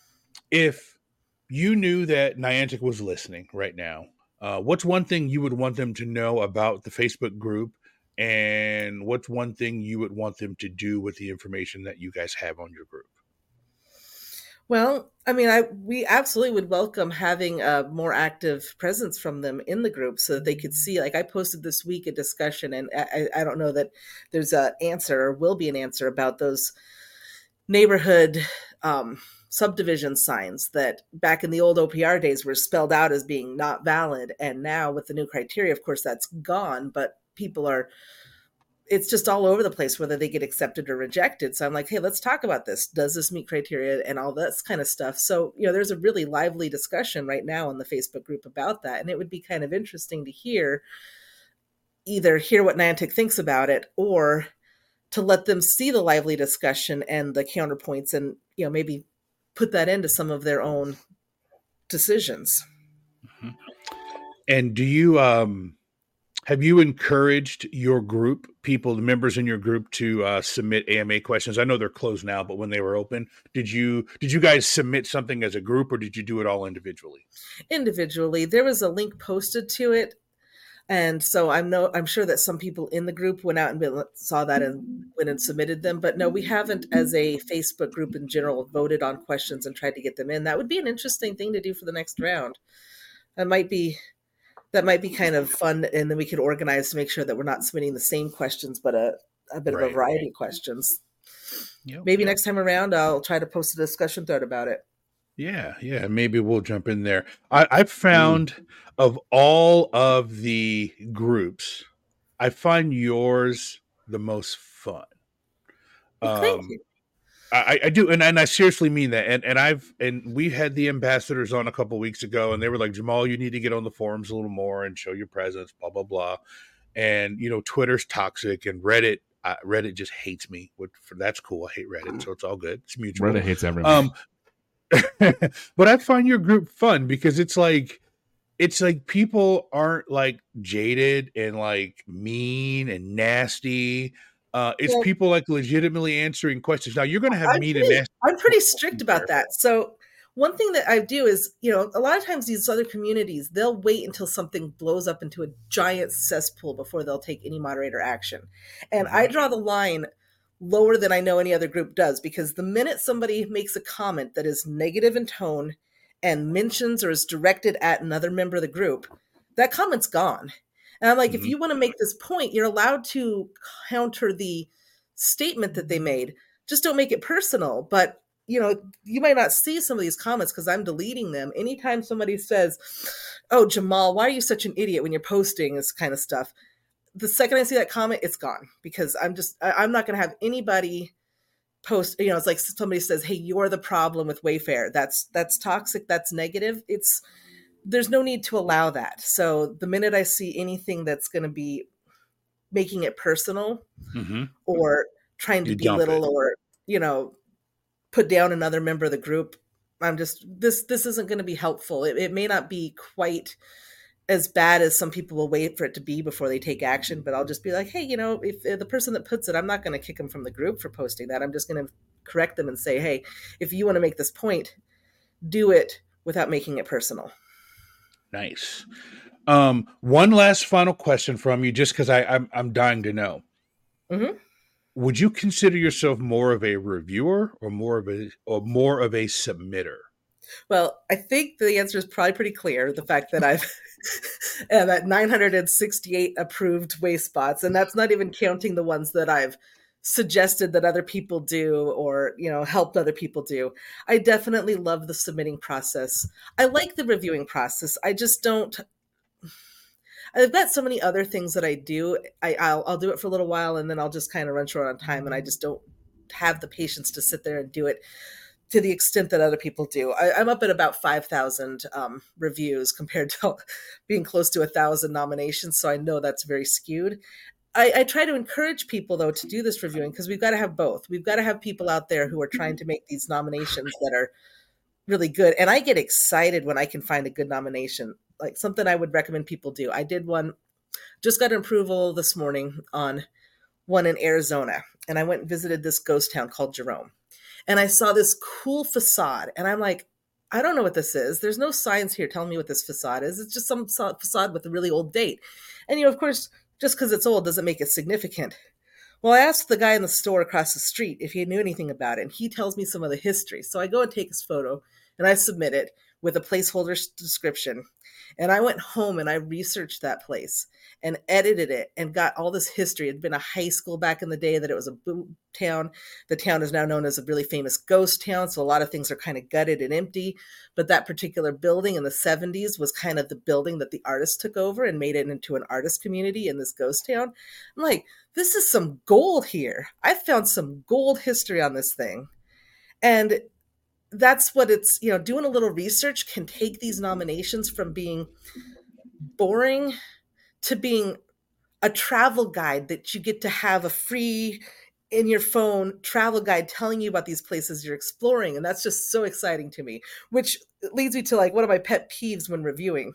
if you knew that Niantic was listening right now, uh, what's one thing you would want them to know about the Facebook group? And what's one thing you would want them to do with the information that you guys have on your group? Well, I mean, I we absolutely would welcome having a more active presence from them in the group, so that they could see. Like I posted this week a discussion, and I, I don't know that there's an answer or will be an answer about those neighborhood um, subdivision signs that back in the old O P R days were spelled out as being not valid, and now with the new criteria, of course, that's gone. But people are. It's just all over the place, whether they get accepted or rejected. So I'm like, hey, let's talk about this. Does this meet criteria and all this kind of stuff? So, you know, there's a really lively discussion right now in the Facebook group about that. And it would be kind of interesting to hear, either hear what Niantic thinks about it, or to let them see the lively discussion and the counterpoints, and, you know, maybe put that into some of their own decisions. Mm-hmm. And do you, um, have you encouraged your group, people, the members in your group, to uh, submit A M A questions? I know they're closed now, but when they were open, did you did you guys submit something as a group, or did you do it all individually? Individually, there was a link posted to it, and so I'm no I'm sure that some people in the group went out and saw that and went and submitted them. But no, we haven't, as a Facebook group in general, voted on questions and tried to get them in. That would be an interesting thing to do for the next round. That might be that might be kind of fun, and then we could organize to make sure that we're not submitting the same questions, but a, a bit Right. of a variety of questions. Yep, Maybe yep. next time around, I'll try to post a discussion thread about it. Yeah, yeah. Maybe we'll jump in there. I, I've found mm. of all of the groups, I find yours the most fun. Well, thank um, you. I, I do, and, and I seriously mean that. And and I've and we had the ambassadors on a couple weeks ago, and they were like, Jamal, you need to get on the forums a little more and show your presence, blah blah blah. And you know, Twitter's toxic, and Reddit, uh, Reddit just hates me. Which for that's cool. I hate Reddit, so it's all good. It's mutual. Reddit hates everyone. Um, but I find your group fun because it's like it's like people aren't like jaded and like mean and nasty. Uh, it's Well, people like legitimately answering questions. Now you're going to have I'm mean pretty, and nasty. I'm pretty strict about that. So one thing that I do is, you know, a lot of times these other communities, they'll wait until something blows up into a giant cesspool before they'll take any moderator action. And I draw the line lower than I know any other group does, because the minute somebody makes a comment that is negative in tone and mentions or is directed at another member of the group, that comment's gone. And I'm like, Mhm. if you want to make this point, you're allowed to counter the statement that they made. Just don't make it personal. But, you know, you might not see some of these comments because I'm deleting them. Anytime somebody says, oh, Jamal, why are you such an idiot when you're posting this kind of stuff? The second I see that comment, it's gone, because I'm just, I, I'm not going to have anybody post, you know, it's like somebody says, hey, you're the problem with Wayfair. That's, that's toxic. That's negative. It's, there's no need to allow that. So the minute I see anything that's going to be making it personal Mm-hmm. or trying to You dump belittle it. or, you know, put down another member of the group, I'm just, this, this isn't going to be helpful. It, it may not be quite as bad as some people will wait for it to be before they take action, but I'll just be like, hey, you know, if, if the person that puts it, I'm not going to kick them from the group for posting that. I'm just going to correct them and say, hey, if you want to make this point, do it without making it personal. Nice. Um, one last final question from you, just because I'm I'm dying to know. Mm-hmm. Would you consider yourself more of a reviewer or more of a or more of a submitter? Well, I think the answer is probably pretty clear. The fact that I've uh, that nine hundred sixty-eight approved waste spots, and that's not even counting the ones that I've suggested that other people do or, you know, helped other people do. I definitely love the submitting process. I like the reviewing process. I just don't. I've got so many other things that I do. I, I'll, I'll do it for a little while and then I'll just kind of run short on time, and I just don't have the patience to sit there and do it to the extent that other people do. I, I'm up at about five thousand um, reviews compared to being close to one thousand nominations, so I know that's very skewed. I, I try to encourage people, though, to do this reviewing, because we've got to have both. We've got to have people out there who are trying to make these nominations that are really good. And I get excited when I can find a good nomination, like something I would recommend people do. I did one, just got an approval this morning on one in Arizona. And I went and visited this ghost town called Jerome. And I saw this cool facade. And I'm like, I don't know what this is. There's no signs here telling me what this facade is. It's just some facade with a really old date. And, you know, of course, just because it's old doesn't make it significant. Well, I asked the guy in the store across the street if he knew anything about it, and he tells me some of the history. So I go and take his photo, and I submit it with a placeholder description. And I went home and I researched that place and edited it and got all this history. It had been a high school back in the day, that it was a boot town. The town is now known as a really famous ghost town, so a lot of things are kind of gutted and empty. But that particular building in the seventies was kind of the building that the artist took over and made it into an artist community in this ghost town. I'm like, this is some gold here. I found some gold history on this thing. And that's what it's, you know, doing a little research can take these nominations from being boring to being a travel guide that you get to have a free in your phone travel guide telling you about these places you're exploring. And that's just so exciting to me, which leads me to like one of my pet peeves when reviewing.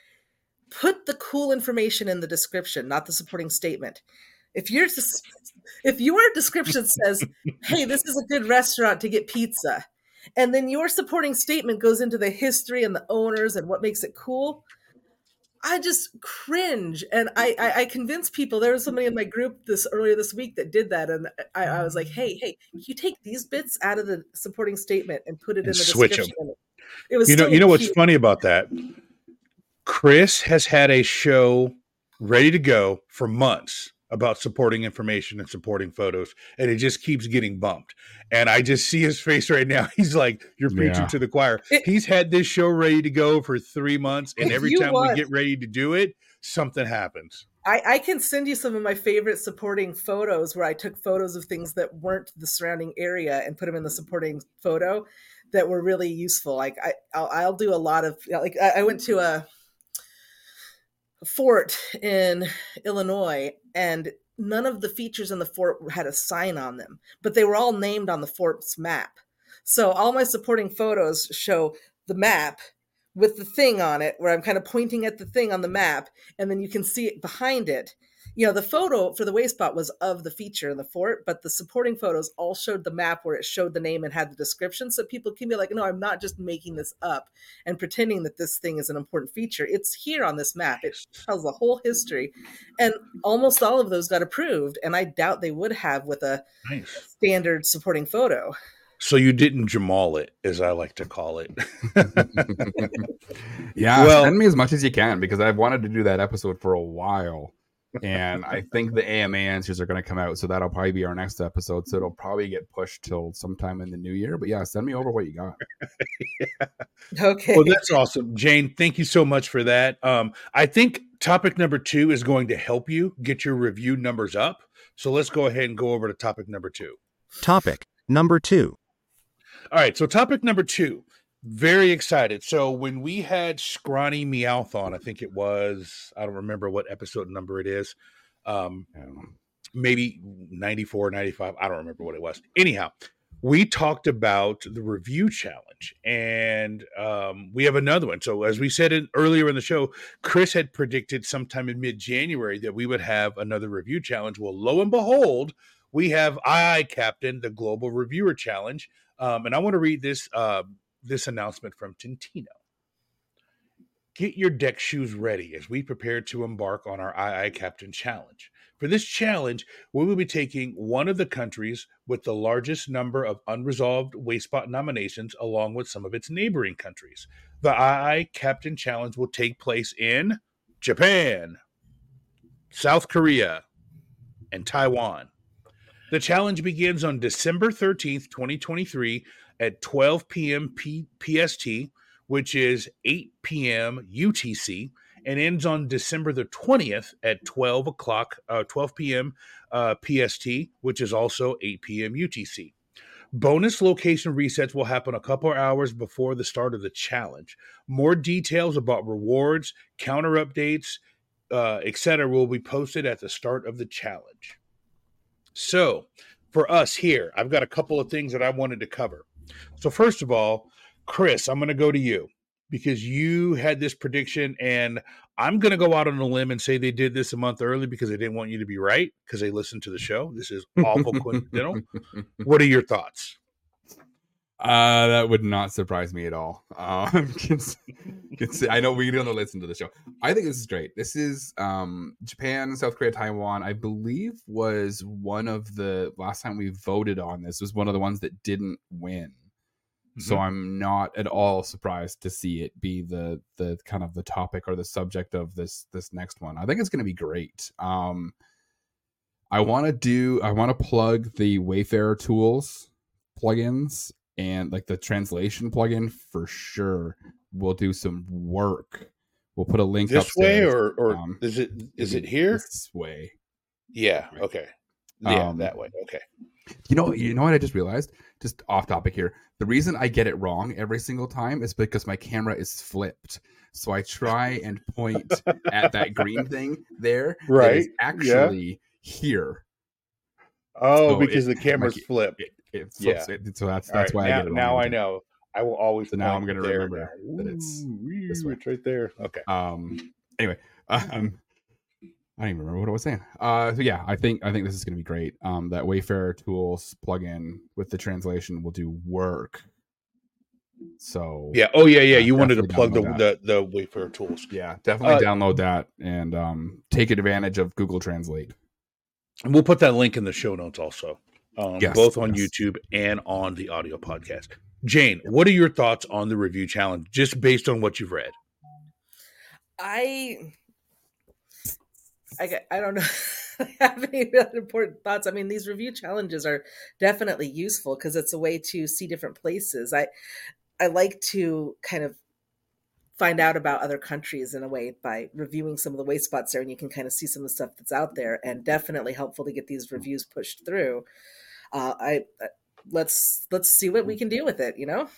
Put the cool information in the description, not the supporting statement. If your if your description says, hey, this is a good restaurant to get pizza, and then your supporting statement goes into the history and the owners and what makes it cool, I just cringe. And I, I, I convinced people. There was somebody in my group this earlier this week that did that. And I, I was like, hey, hey, you take these bits out of the supporting statement and put it And in the switch description. them. It was You know, still you know what's cute. funny about that? Chris has had a show ready to go for months about supporting information and supporting photos, and it just keeps getting bumped. And I just see his face right now. He's like, you're preaching Yeah. to the choir. It- He's had this show ready to go for three months, and If every you time want- we get ready to do it, something happens. I, I can send you some of my favorite supporting photos where I took photos of things that weren't the surrounding area and put them in the supporting photo that were really useful. Like I, I'll, I'll do a lot of, like I, I went to a, a fort in Illinois, and none of the features in the fort had a sign on them, but they were all named on the fort's map. So all my supporting photos show the map with the thing on it, where I'm kind of pointing at the thing on the map, and then you can see it behind it. You know, the photo for the way spot was of the feature in the fort, but the supporting photos all showed the map where it showed the name and had the description. So people can be like, no, I'm not just making this up and pretending that this thing is an important feature. It's here on this map. It tells the whole history. And almost all of those got approved. And I doubt they would have with a Nice. standard supporting photo. So you didn't Jamal it, as I like to call it. Yeah, Well- send me as much as you can, because I've wanted to do that episode for a while. And I think the A M A answers are going to come out, so that'll probably be our next episode. So it'll probably get pushed till sometime in the new year. But yeah, send me over what you got. Okay. Well, that's awesome. Jane, thank you so much for that. Um, I think topic number two is going to help you get your review numbers up. So let's go ahead and go over to topic number two. Topic number two. All right. So topic number two, very excited. So when we had Scrawny Meowth on, I think it was, I don't remember what episode number it is. Um, Um, maybe ninety-four, ninety-five. I don't remember what it was. Anyhow, we talked about the review challenge, and um, we have another one. So as we said in, earlier in the show, Chris had predicted sometime in mid-January that we would have another review challenge. Well, lo and behold, we have I I Captain, the Global Reviewer Challenge. Um, and I want to read this uh, this announcement from Tintino. Get your deck shoes ready as we prepare to embark on our I I Captain Challenge. For this challenge, we will be taking one of the countries with the largest number of unresolved Wayspot nominations along with some of its neighboring countries. The I I Captain Challenge will take place in Japan, South Korea, and Taiwan. The challenge begins on December thirteenth, twenty twenty-three at twelve p.m. P- PST, which is eight p.m. U T C, and ends on December the twentieth at twelve o'clock, uh, twelve p.m. Uh, P S T, which is also eight p.m. U T C. Bonus location resets will happen a couple of hours before the start of the challenge. More details about rewards, counter updates, uh, et cetera will be posted at the start of the challenge. So, for us here, I've got a couple of things that I wanted to cover. So, first of all, Chris, I'm going to go to you because you had this prediction, and I'm going to go out on a limb and say they did this a month early because they didn't want you to be right because they listened to the show. This is awful coincidental. What are your thoughts? Uh, that would not surprise me at all. Um, cons- cons- I know we don't listen to the show. I think this is great. This is um, Japan, South Korea, Taiwan. I believe was one of the last time we voted on this was one of the ones that didn't win. So I'm not at all surprised to see it be the the kind of the topic or the subject of this this next one. I think it's going to be great. Um, I want to do I want to plug the Wayfarer Tools plugins and like the translation plugin for sure. We'll do some work. We'll put a link This way, upstairs. or or Um, is it is it here? This way. Yeah. Okay. Yeah, Um, that way. Okay. You know, you know what I just realized? Just off topic here. The reason I get it wrong every single time is because my camera is flipped. So I try and point at that green thing there. that Right, is actually here. Oh, So because it- the camera's like it- flipped. It, it flips Yeah. it. So that's All that's right, why now, I get it wrong. now every I time. know. I will always. So now I'm point gonna there remember now. that it's Ooh, this way. it's right there. Okay. Um. Anyway, um, I don't even remember what I was saying. Uh. So yeah, I think I think this is going to be great. Um. That Wayfarer Tools plugin with the translation will do work. So Yeah. Oh yeah, yeah. Yeah, You wanted to definitely plug the, download the the Wayfarer Tools. yeah, definitely Uh, download that and um take advantage of Google Translate. And we'll put that link in the show notes also. Um, Yes, both on yes. YouTube and on the audio podcast. Jane, what are your thoughts on the review challenge, just based on what you've read? I, I, get- I don't know. I have any other important thoughts. I mean, these review challenges are definitely useful because it's a way to see different places. I, I like to kind of find out about other countries in a way by reviewing some of the way spots there, and you can kind of see some of the stuff that's out there, and definitely helpful to get these reviews pushed through. Uh, I uh, let's let's see what we can do with it. You know,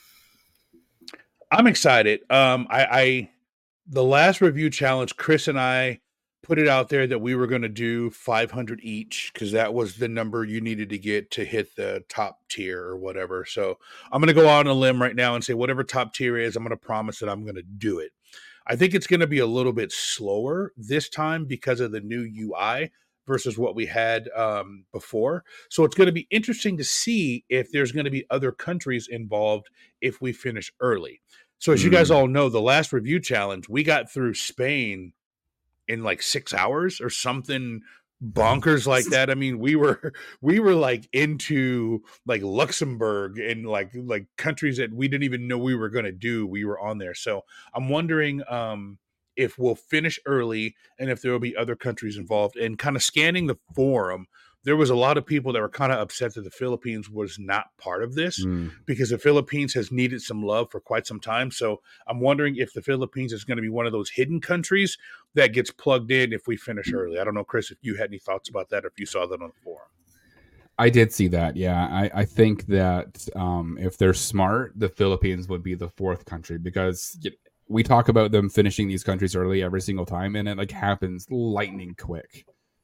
I'm excited. Um, I, I the last review challenge, Chris and I put it out there that we were going to do five hundred each because that was the number you needed to get to hit the top tier or whatever. So I'm going to go out on a limb right now and say whatever top tier is, I'm going to promise that I'm going to do it. I think it's going to be a little bit slower this time because of the new U I versus what we had um, before. So it's going to be interesting to see if there's going to be other countries involved if we finish early. So as you guys Mm. all know, the last review challenge, we got through Spain in like six hours or something bonkers like that. I mean, we were we were like into like Luxembourg and like like countries that we didn't even know we were going to do. We were on there. So I'm wondering um if we'll finish early and if there will be other countries involved. And kind of scanning the forum, there was a lot of people that were kind of upset that the Philippines was not part of this Mm. because the Philippines has needed some love for quite some time. So I'm wondering if the Philippines is going to be one of those hidden countries that gets plugged in if we finish early. I don't know, Chris, if you had any thoughts about that or if you saw that on the forum. I did see that. Yeah, I, I think that um, if they're smart, the Philippines would be the fourth country because y- we talk about them finishing these countries early every single time, and it like happens lightning quick.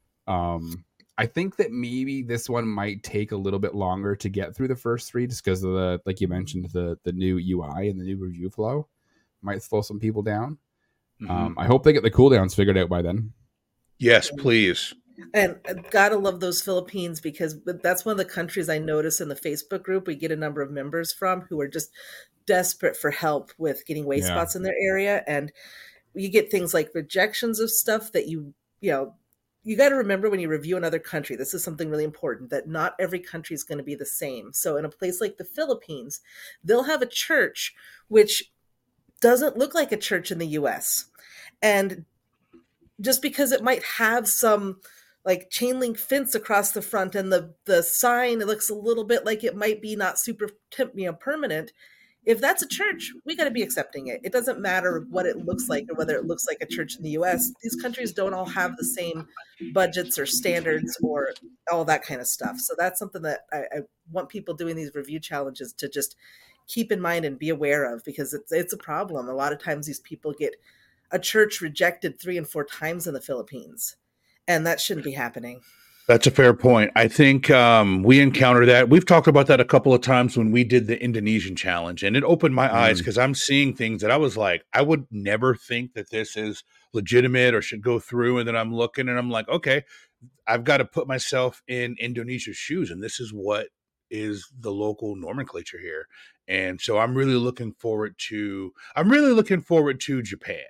Um, I think that maybe this one might take a little bit longer to get through the first three, just because of the, like you mentioned, the the new U I and the new review flow might slow some people down. Mm-hmm. Um, I hope they get the cooldowns figured out by then. Yes, please. and uh, gotta love those Philippines because that's one of the countries I notice in the Facebook group we get a number of members from who are just desperate for help with getting way Yeah. spots in their area, and you get things like rejections of stuff that you you know you got to remember when you review another country, this is something really important, that not every country is going to be the same. So in a place like the Philippines, they'll have a church which doesn't look like a church in the U S, and just because it might have some like chain link fence across the front and the the sign, it looks a little bit like it might be not super temp, you know permanent. If that's a church, we got to be accepting it. It doesn't matter what it looks like or whether it looks like a church in the U S. These countries don't all have the same budgets or standards or all that kind of stuff. So that's something that I, I want people doing these review challenges to just keep in mind and be aware of, because it's it's a problem. A lot of times these people get a church rejected three and four times in the Philippines, and that shouldn't be happening. That's a fair point. I think um, we encounter that. We've talked about that a couple of times when we did the Indonesian challenge, and it opened my eyes Mm. because I'm seeing things that I was like, I would never think that this is legitimate or should go through. And then I'm looking and I'm like, okay, I've got to put myself in Indonesia's shoes, and this is what is the local nomenclature here. And so I'm really looking forward to, I'm really looking forward to Japan.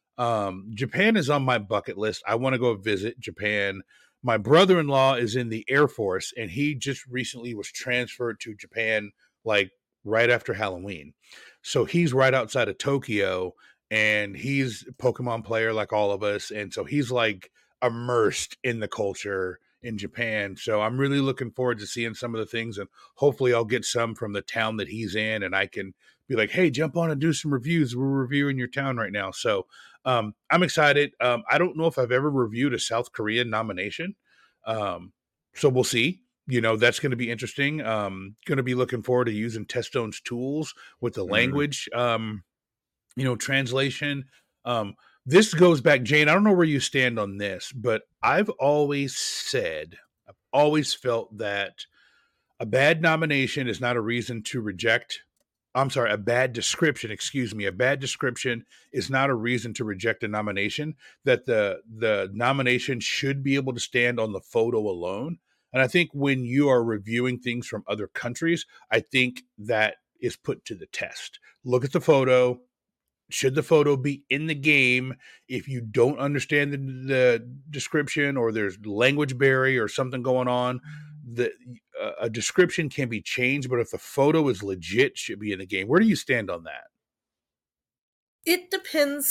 Um, Japan is on my bucket list. I want to go visit Japan. My brother-in-law is in the Air Force, and he just recently was transferred to Japan, like right after Halloween. So he's right outside of Tokyo, and he's a Pokemon player like all of us. And so he's like immersed in the culture in Japan. So I'm really looking forward to seeing some of the things, and hopefully I'll get some from the town that he's in, and I can be like, hey, jump on and do some reviews. We're reviewing your town right now. So um, I'm excited. Um, I don't know if I've ever reviewed a South Korean nomination. Um, so we'll see. You know, that's going to be interesting. Um, going to be looking forward to using Testone's tools with the Mhm. language, um, you know, translation. Um, this goes back, Jane, I don't know where you stand on this, but I've always said, I've always felt that a bad nomination is not a reason to reject. I'm sorry, a bad description, excuse me, a bad description is not a reason to reject a nomination, that the the nomination should be able to stand on the photo alone. And I think when you are reviewing things from other countries, I think that is put to the test. Look at the photo. Should the photo be in the game? If you don't understand the, the description, or there's language barrier or something going on, the uh, a description can be changed, but if the photo is legit, it should be in the game. Where do you stand on that? It depends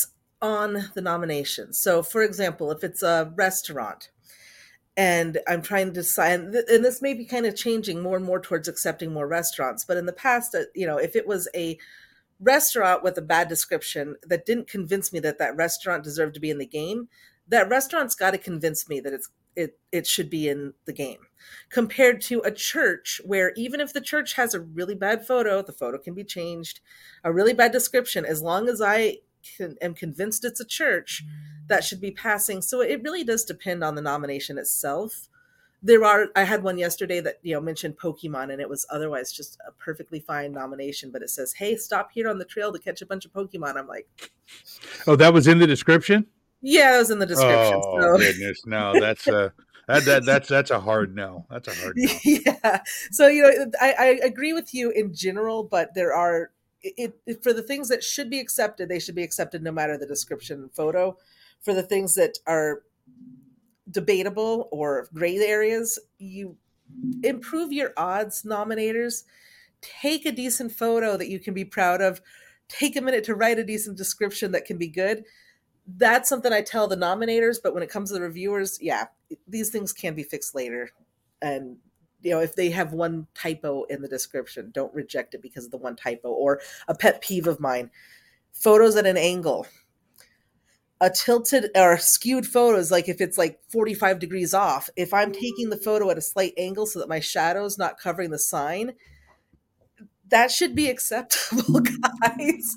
on the nomination. So, for example, if it's a restaurant and I'm trying to decide, and this may be kind of changing more and more towards accepting more restaurants, but in the past, you know, if it was a restaurant with a bad description that didn't convince me that that restaurant deserved to be in the game, that restaurant's got to convince me that it's it it should be in the game, compared to a church where even if the church has a really bad photo, the photo can be changed, a really bad description, as long as I can, am convinced it's a church, that should be passing. So it really does depend on the nomination itself. There are, I had one yesterday that, you know, mentioned Pokemon, and it was otherwise just a perfectly fine nomination, but it says, hey, stop here on the trail to catch a bunch of Pokemon. I'm like, oh, that was in the description? Yeah, that was in the description. Oh, so. goodness. No, that's a, that, that, that's, that's a hard no. That's a hard no. Yeah. So, you know, I, I agree with you in general, but there are, it, it for the things that should be accepted, they should be accepted no matter the description and photo. For the things that are debatable or gray areas, you improve your odds, nominators. Take a decent photo that you can be proud of. Take a minute to write a decent description that can be good. That's something I tell the nominators, but when it comes to the reviewers, yeah, these things can be fixed later. And, you know, if they have one typo in the description, don't reject it because of the one typo. Or a pet peeve of mine, photos at an angle. A tilted or skewed photos, like if it's like forty-five degrees off, if I'm taking the photo at a slight angle so that my shadow's not covering the sign, that should be acceptable, guys.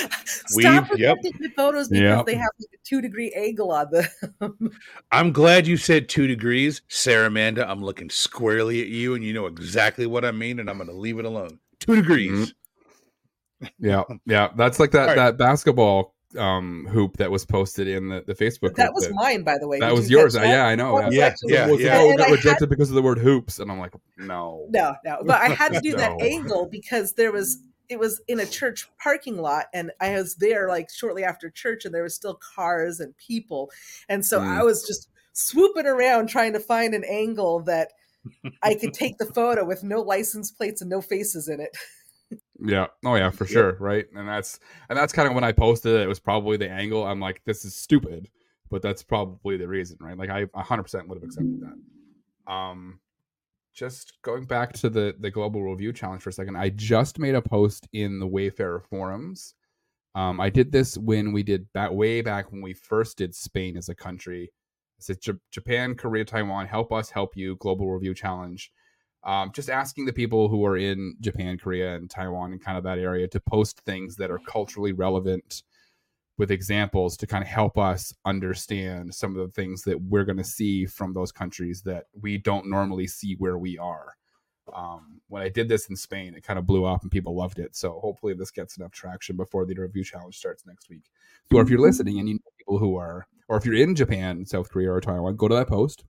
Stop We've, yep. rejecting the photos because Yep. they have like a two degree angle on them. I'm glad you said two degrees. Sarah Amanda, I'm looking squarely at you, and you know exactly what I mean, and I'm going to leave it alone. Two degrees. Mm-hmm. Yeah, yeah. That's like that, Right. that basketball um hoop that was posted in the, the Facebook That group was that, mine, by the way. that Did was you yours. catch Uh, that? yeah, I know. That was Yeah, actually- yeah, Was, yeah. oh, we And got I rejected had- because of the word hoops, and I'm like, no. No, no. But I had to do that No. angle because there was it was in a church parking lot, and I was there like shortly after church, and there was still cars and people. And so Mm. I was just swooping around trying to find an angle that I could take the photo with no license plates and no faces in it. Yeah. Oh yeah, for sure. Right. And that's and that's kind of when I posted it, it was probably the angle. I'm like, this is stupid, but that's probably the reason, right? Like I one hundred percent would have accepted that. Um, just going back to the the global review challenge for a second, I just made a post in the Wayfarer forums. Um, I did this when we did back way back when we first did Spain as a country. It said J- Japan, Korea, Taiwan, help us help you. Global review challenge. Um, just asking the people who are in Japan, Korea, and Taiwan and kind of that area to post things that are culturally relevant with examples to kind of help us understand some of the things that we're going to see from those countries that we don't normally see where we are. Um, when I did this in Spain, it kind of blew up and people loved it. So hopefully this gets enough traction before the review challenge starts next week. So if you're listening and you know people who are, or if you're in Japan, South Korea, or Taiwan, go to that post.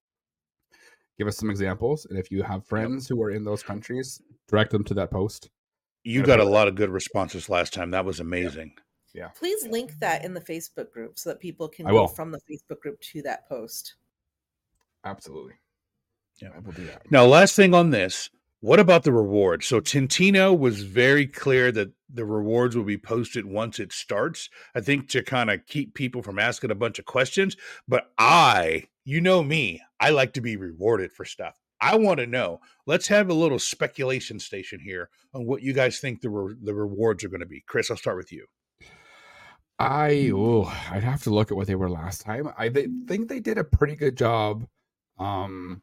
Give us some examples. And if you have friends who are in those countries, direct them to that post. You got a lot of good responses last time. That was amazing. Yeah. Please link that in the Facebook group so that people can I go will. from the Facebook group to that post. Absolutely. Yeah. I will do that. Now, last thing on this, what about the rewards? So Tintino was very clear that the rewards will be posted once it starts, I think to kind of keep people from asking a bunch of questions. But I, you know me, I like to be rewarded for stuff. I want to know. Let's have a little speculation station here on what you guys think the re- the rewards are going to be. Chris, I'll start with you. I oh, I'd have to look at what they were last time. I they, think they did a pretty good job. Um,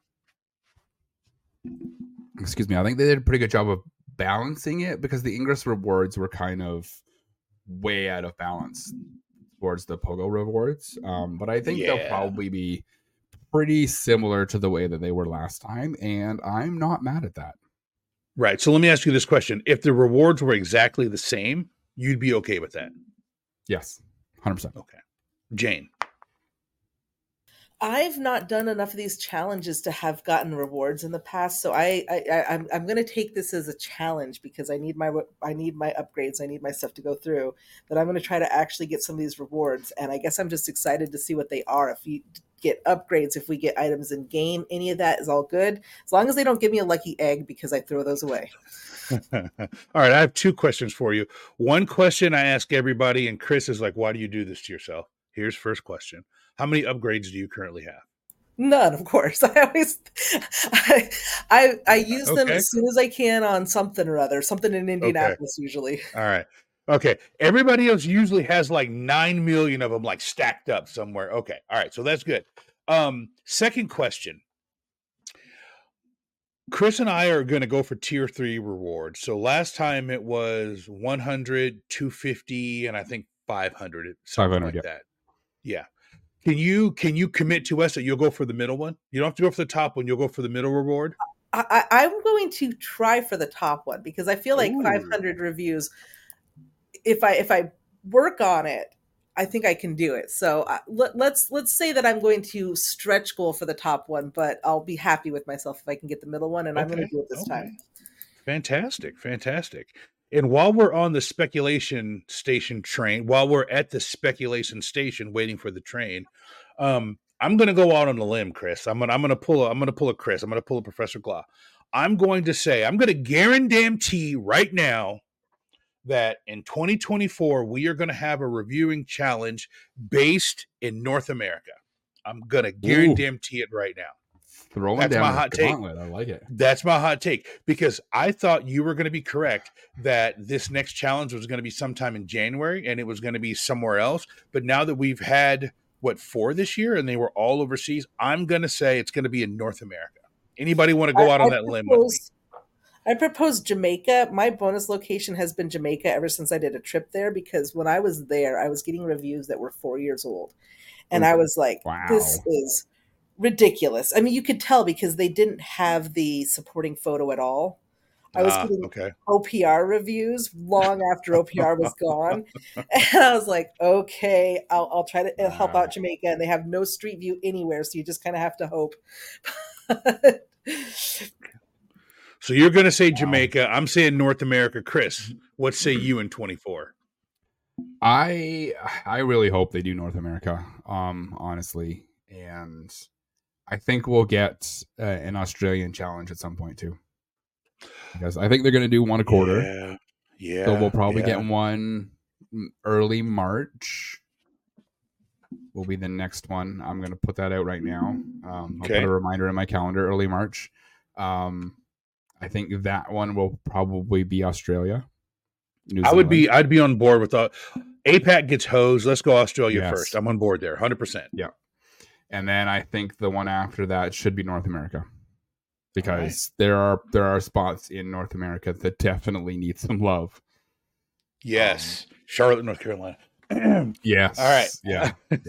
excuse me. I think they did a pretty good job of balancing it because the Ingress rewards were kind of way out of balance towards the Pogo rewards. Um, but I think they'll Yeah. probably be pretty similar to the way that they were last time, and I'm not mad at that. Right. So let me ask you this question. If the rewards were exactly the same, you'd be okay with that? Yes, one hundred percent. Okay. Jane. I've not done enough of these challenges to have gotten rewards in the past, so I, I, I I'm I'm going to take this as a challenge because I need my I need my upgrades, I need my stuff to go through. That I'm going to try to actually get some of these rewards, and I guess I'm just excited to see what they are. If you get upgrades, if we get items in game, any of that is all good, as long as they don't give me a lucky egg because I throw those away. All right, I have two questions for you. One question I ask everybody, and Chris is like, "Why do you do this to yourself?" Here's first question. How many upgrades do you currently have? None, of course. I always, I, I, I use them Okay. as soon as I can on something or other, something in Indianapolis usually. All right. Okay. Everybody else usually has like nine million of them like stacked up somewhere. Okay. All right. So that's good. Um, second question. Chris and I are going to go for tier three rewards. So last time it was one hundred, two fifty, and I think five hundred, something five hundred, like yeah. that. Yeah. Can you can you commit to us that you'll go for the middle one? You don't have to go for the top one. You'll go for the middle reward. I, I, I'm going to try for the top one because I feel like Ooh. five hundred reviews. If I if I work on it, I think I can do it. So uh, let, let's let's say that I'm going to stretch goal for the top one, but I'll be happy with myself if I can get the middle one, and I'm going to Okay. do it this Okay. time. Fantastic, fantastic. And while we're on the speculation station train, while we're at the speculation station waiting for the train, um, I'm going to go out on a limb, Chris. I'm going to I'm going to pull a, I'm going to pull a Chris. I'm going to pull a Professor Glaw. I'm going to say I'm going to guarantee right now that in twenty twenty-four we are going to have a reviewing challenge based in North America. I'm going to guarantee it right now. Throwing That's down my the hot take. gauntlet. I like it. That's my hot take because I thought you were going to be correct that this next challenge was going to be sometime in January and it was going to be somewhere else. But now that we've had, what, four this year and they were all overseas, I'm going to say it's going to be in North America. Anybody want to go I, out on I that limb with me? propose- I proposed Jamaica. My bonus location has been Jamaica ever since I did a trip there because when I was there, I was getting reviews that were four years old. And I was like, Wow. this is ridiculous. I mean, you could tell because they didn't have the supporting photo at all. I was Ah, getting okay. O P R reviews long after O P R was gone. And I was like, okay, I'll, I'll try to help out Jamaica. And they have no street view anywhere. So you just kind of have to hope. So you're going to say Jamaica. I'm saying North America. Chris, what say you in twenty-four? I I really hope they do North America, um, honestly, and I think we'll get uh, an Australian challenge at some point too, because I think they're going to do one a quarter. Yeah. Yeah. So we'll probably yeah. get one early March. Will be the next one. I'm going to put that out right now. Um, I'll Okay. put a reminder in my calendar, early March. Um, I think that one will probably be Australia. New I would Zealand. be I'd be on board with the APAC gets hosed. Let's go Australia Yes. first. I'm on board there, one hundred percent. And then I think the one after that should be North America, because there are there are spots in North America that definitely need some love. Yes. Charlotte, North Carolina. Yes. All right. Yeah.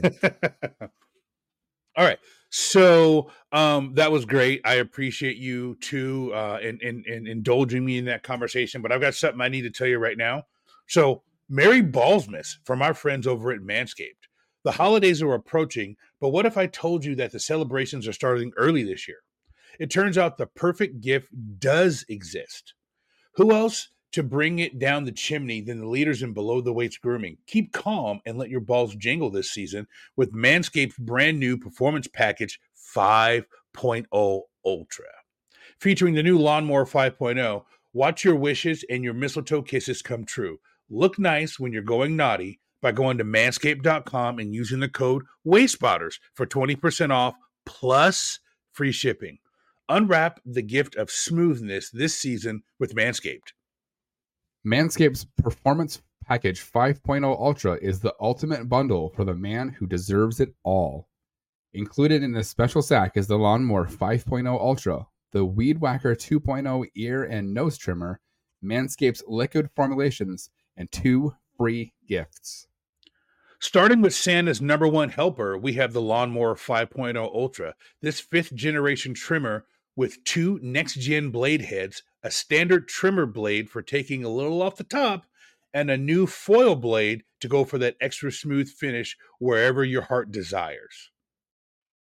All right. So um, that was great. I appreciate you too uh, in, in, in indulging me in that conversation. But I've got something I need to tell you right now. So Merry Ballsmas from our friends over at Manscaped. The holidays are approaching, but what if I told you that the celebrations are starting early this year? It turns out the perfect gift does exist. Who else to bring it down the chimney than the leaders in below the weights grooming? Keep calm and let your balls jingle this season with Manscaped's brand new performance package five point oh Ultra. Featuring the new Lawnmower five point oh, watch your wishes and your mistletoe kisses come true. Look nice when you're going naughty by going to manscaped dot com and using the code WASTESPOTTERS for twenty percent off plus free shipping. Unwrap the gift of smoothness this season with Manscaped. Manscaped's Performance Package five point oh Ultra is the ultimate bundle for the man who deserves it all. Included in this special sack is the Lawnmower five point oh Ultra, the Weed Whacker two point oh ear and nose trimmer, Manscaped's liquid formulations, and two free gifts. Starting with Santa's number one helper, we have the Lawnmower five point oh Ultra. This fifth generation trimmer with two next-gen blade heads, a standard trimmer blade for taking a little off the top, and a new foil blade to go for that extra smooth finish wherever your heart desires.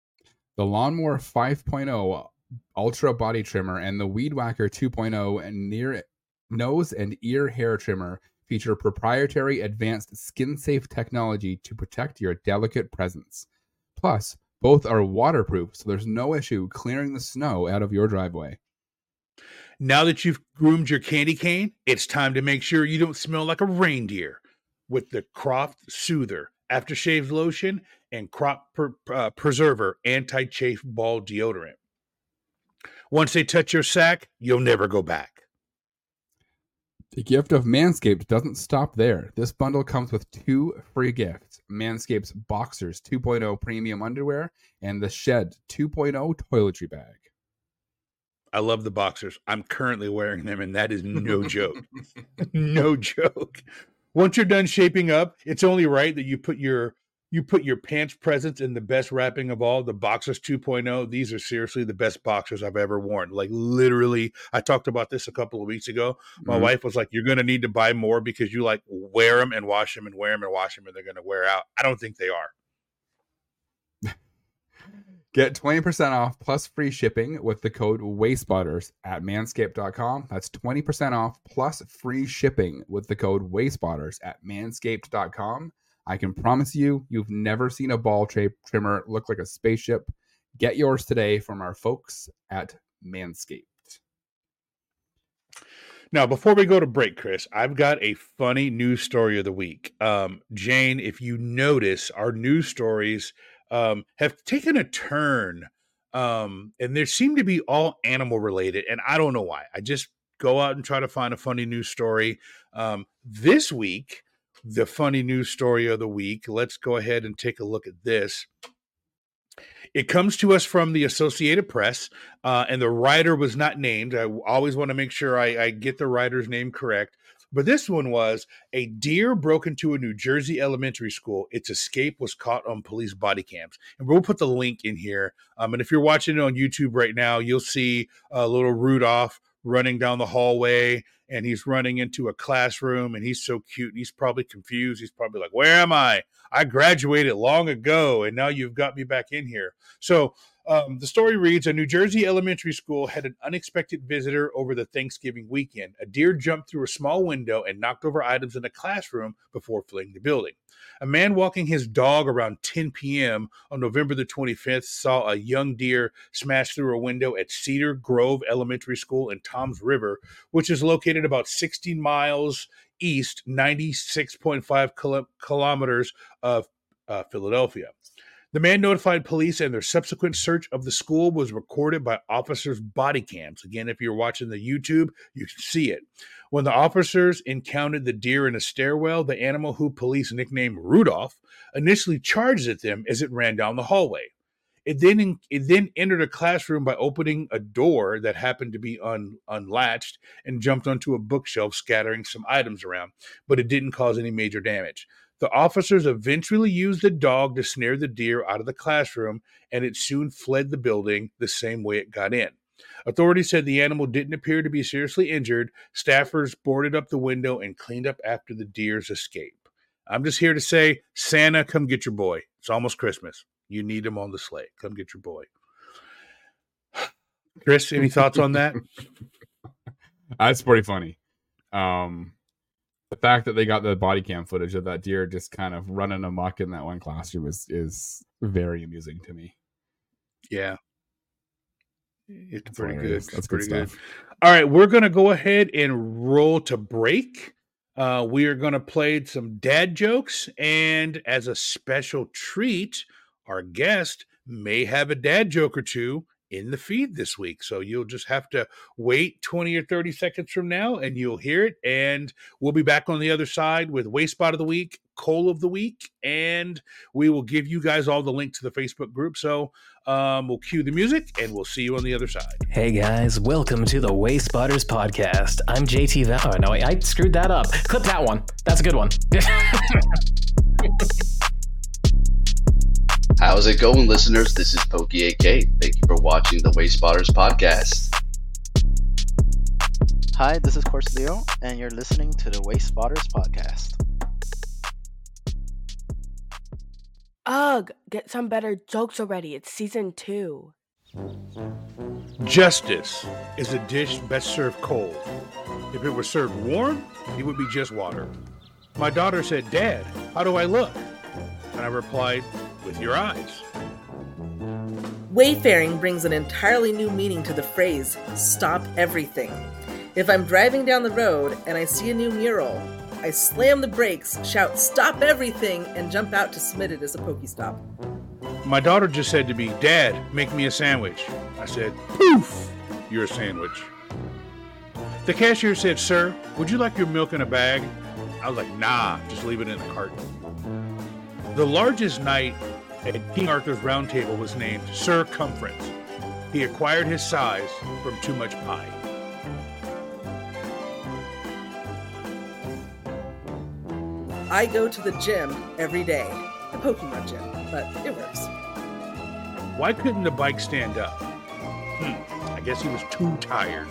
The Lawnmower five point oh Ultra Body Trimmer and the Weed Whacker two point oh and near nose and ear hair trimmer feature proprietary advanced skin-safe technology to protect your delicate presence. Plus, both are waterproof, so there's no issue clearing the snow out of your driveway. Now that you've groomed your candy cane, it's time to make sure you don't smell like a reindeer with the Croft Soother Aftershave Lotion and Crop per, uh, Preserver Anti-Chafe Ball Deodorant. Once they touch your sack, you'll never go back. The gift of Manscaped doesn't stop there. This bundle comes with two free gifts. Manscaped's Boxers two point oh Premium Underwear and the Shed two point oh Toiletry Bag. I love the Boxers. I'm currently wearing them, and that is no joke. No joke. Once you're done shaping up, it's only right that you put your you put your pants presents in the best wrapping of all, the Boxers two point oh. These are seriously the best boxers I've ever worn. Like, literally, I talked about this a couple of weeks ago. My mm-hmm. wife was like, you're going to need to buy more because you, like, wear them and wash them and wear them and wash them, and they're going to wear out. I don't think they are. Get twenty percent off plus free shipping with the code WASTESpotters at manscaped dot com. That's twenty percent off plus free shipping with the code WASTESpotters at manscaped dot com. I can promise you, you've never seen a ball tra- trimmer look like a spaceship. Get yours today from our folks at Manscaped. Now, before we go to break, Chris, I've got a funny news story of the week. Um, Jane, if you notice, our news stories um, have taken a turn, um, and they seem to be all animal related, and I don't know why. I just go out and try to find a funny news story. Um, this week, the funny news story of the week. Let's go ahead and take a look at this. It comes to us from the Associated Press, uh, and the writer was not named. I always want to make sure I, I get the writer's name correct. But this one was, a deer broke into a New Jersey elementary school. Its escape was caught on police body cams. And we'll put the link in here. Um, and if you're watching it on YouTube right now, you'll see a little Rudolph running down the hallway, and he's running into a classroom, and he's so cute, and he's probably confused. He's probably like, where am I? I graduated long ago, and now you've got me back in here. So um, the story reads, a New Jersey elementary school had an unexpected visitor over the Thanksgiving weekend. A deer jumped through a small window and knocked over items in the classroom before fleeing the building. A man walking his dog around ten p.m. on November the twenty-fifth saw a young deer smash through a window at Cedar Grove Elementary School in Toms River, which is located about sixty miles east, ninety-six point five kil- kilometers of uh, Philadelphia. The man notified police, and their subsequent search of the school was recorded by officers' body cams. Again, if you're watching the YouTube, you can see it. When the officers encountered the deer in a stairwell, the animal, who police nicknamed Rudolph, initially charged at them as it ran down the hallway. It then it then entered a classroom by opening a door that happened to be un, unlatched and jumped onto a bookshelf, scattering some items around, but it didn't cause any major damage. The officers eventually used the dog to snare the deer out of the classroom, and it soon fled the building the same way it got in. Authorities said the animal didn't appear to be seriously injured. Staffers boarded up the window and cleaned up after the deer's escape. I'm just here to say, Santa, come get your boy. It's almost Christmas. You need him on the sleigh. Come get your boy. Chris, any thoughts on that? That's pretty funny. Um, the fact that they got the body cam footage of that deer just kind of running amok in that one classroom is, is very amusing to me. Yeah. It's That's pretty hilarious. good. That's pretty good good. stuff. All right, we're going to go ahead and roll to break. Uh, we are going to play some dad jokes, and as a special treat, our guest may have a dad joke or two in the feed this week. So you'll just have to wait twenty or thirty seconds from now, and you'll hear it. And we'll be back on the other side with Waste Spot of the Week, Coal of the Week, and we will give you guys all the link to the Facebook group. So um, we'll cue the music, and we'll see you on the other side. Hey guys, welcome to the Waste Spotters podcast. I'm J T Val. Oh, no, I screwed that up. Clip that one. That's a good one. How's it going, listeners? This is Pokey A K. Thank you for watching the Waste Spotters podcast. Hi, this is Course Leo, and you're listening to the Waste Spotters podcast. Ugh, get some better jokes already. It's season two. Justice is a dish best served cold. If it were served warm, it would be just water. My daughter said, "Dad, how do I look?" And I replied, "With your eyes." Wayfaring brings an entirely new meaning to the phrase, stop everything. If I'm driving down the road and I see a new mural, I slam the brakes, shout, "Stop everything," and jump out to submit it as a Pokestop. My daughter just said to me, "Dad, make me a sandwich." I said, "Poof, you're a sandwich." The cashier said, "Sir, would you like your milk in a bag?" I was like, "Nah, just leave it in the carton." The largest knight at King Arthur's Round Table was named Sir Cumference. He acquired his size from too much pie. I go to the gym every day. The Pokemon gym, but it works. Why couldn't the bike stand up? Hmm, I guess he was too tired.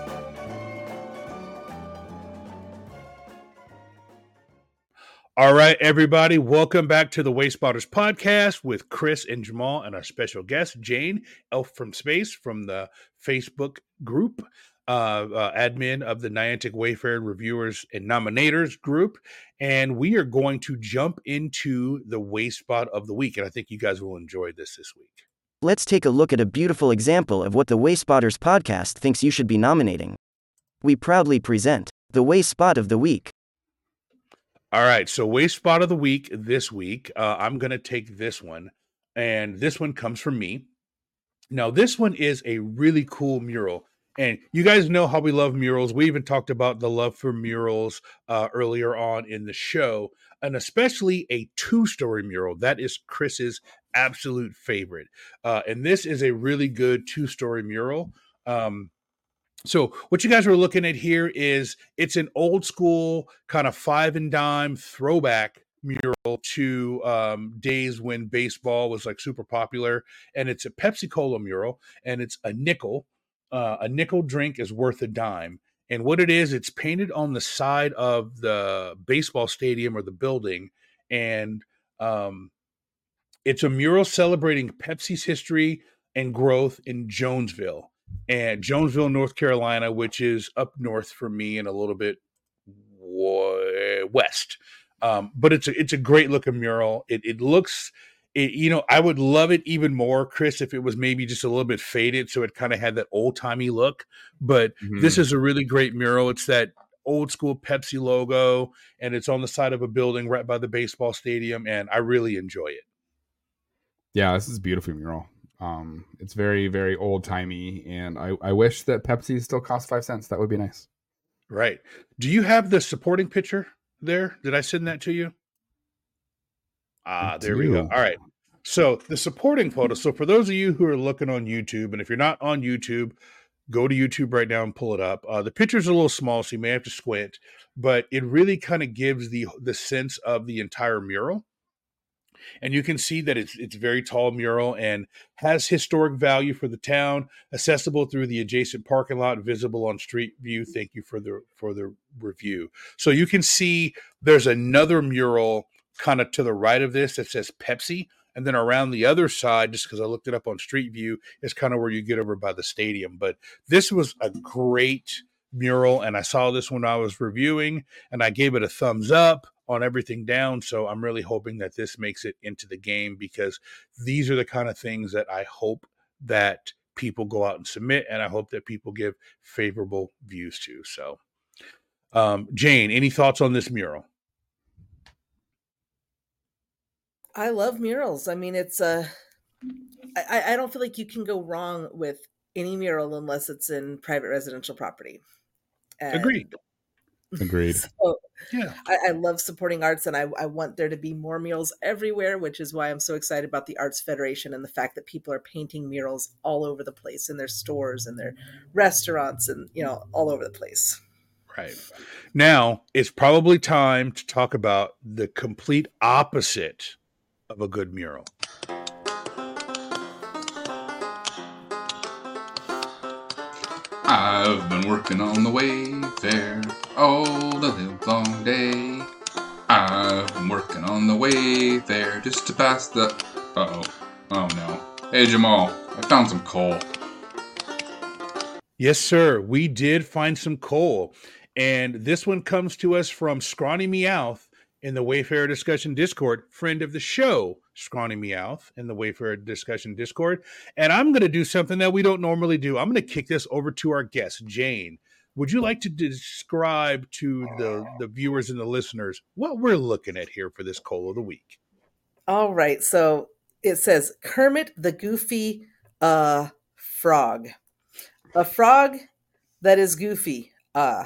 All right, everybody, welcome back to the Wayspotters podcast with Chris and Jamal and our special guest, Jane, Elf from Space, from the Facebook group, uh, uh, admin of the Niantic Wayfaring Reviewers and Nominators group. And we are going to jump into the Wayspot of the week. And I think you guys will enjoy this this week. Let's take a look at a beautiful example of what the Wayspotters podcast thinks you should be nominating. We proudly present the Wayspot of the week. All right, so Wayspot of the week this week, uh, I'm going to take this one, and this one comes from me. Now, this one is a really cool mural, and you guys know how we love murals. We even talked about the love for murals uh, earlier on in the show, and especially a two-story mural. That is Chris's absolute favorite, uh, and this is a really good two-story mural. Um So what you guys are looking at here is it's an old school kind of five and dime throwback mural to um, days when baseball was like super popular. And it's a Pepsi Cola mural, and it's a nickel. Uh, a nickel drink is worth a dime. And what it is, it's painted on the side of the baseball stadium or the building. And um, it's a mural celebrating Pepsi's history and growth in Jonesville. And Jonesville, North Carolina, which is up north from me and a little bit west. Um, but it's a, it's a great looking mural. It, it looks, it, you know, I would love it even more, Chris, if it was maybe just a little bit faded. So it kind of had that old timey look, but mm-hmm. This is a really great mural. It's that old school Pepsi logo, and it's on the side of a building right by the baseball stadium. And I really enjoy it. Yeah, this is a beautiful mural. Um, it's very, very old timey, and I, I wish that Pepsi still cost five cents. That would be nice. Right. Do you have the supporting picture there? Did I send that to you? Ah, there we go. All right. So the supporting photo. So for those of you who are looking on YouTube, and if you're not on YouTube, go to YouTube right now and pull it up. Uh, the picture's a little small, so you may have to squint, but it really kind of gives the the sense of the entire mural. And you can see that it's it's very tall mural and has historic value for the town, accessible through the adjacent parking lot, visible on street view. Thank you for the for the review. So you can see there's another mural kind of to the right of this that says Pepsi. And then around the other side, just because I looked it up on Street View, is kind of where you get over by the stadium. But this was a great mural, and I saw this when I was reviewing, and I gave it a thumbs up on everything down. So I'm really hoping that this makes it into the game, because these are the kind of things that I hope that people go out and submit, and I hope that people give favorable views to. So, um, Jane, any thoughts on this mural? I love murals. I mean, it's a, I, I don't feel like you can go wrong with any mural unless it's in private residential property. And Agreed. Agreed. So yeah, I, I love supporting arts, and I, I want there to be more murals everywhere, which is why I'm so excited about the Arts Federation and the fact that people are painting murals all over the place in their stores and their restaurants and, you know, all over the place. Right. Now, it's probably time to talk about the complete opposite of a good mural. I've been working on the Wayfair all the live long day. I I'm working on the way there just to pass the... Uh-oh. Oh, no. Hey, Jamal, I found some coal. Yes, sir. We did find some coal. And this one comes to us from Scrawny Meowth in the Wayfarer Discussion Discord, friend of the show, Scrawny Meowth in the Wayfarer Discussion Discord. And I'm going to do something that we don't normally do. I'm going to kick this over to our guest, Jane. Would you like to describe to the, the viewers and the listeners what we're looking at here for this Coal of the Week? All right. So it says Kermit the Goofy uh, Frog. A frog that is goofy. Uh.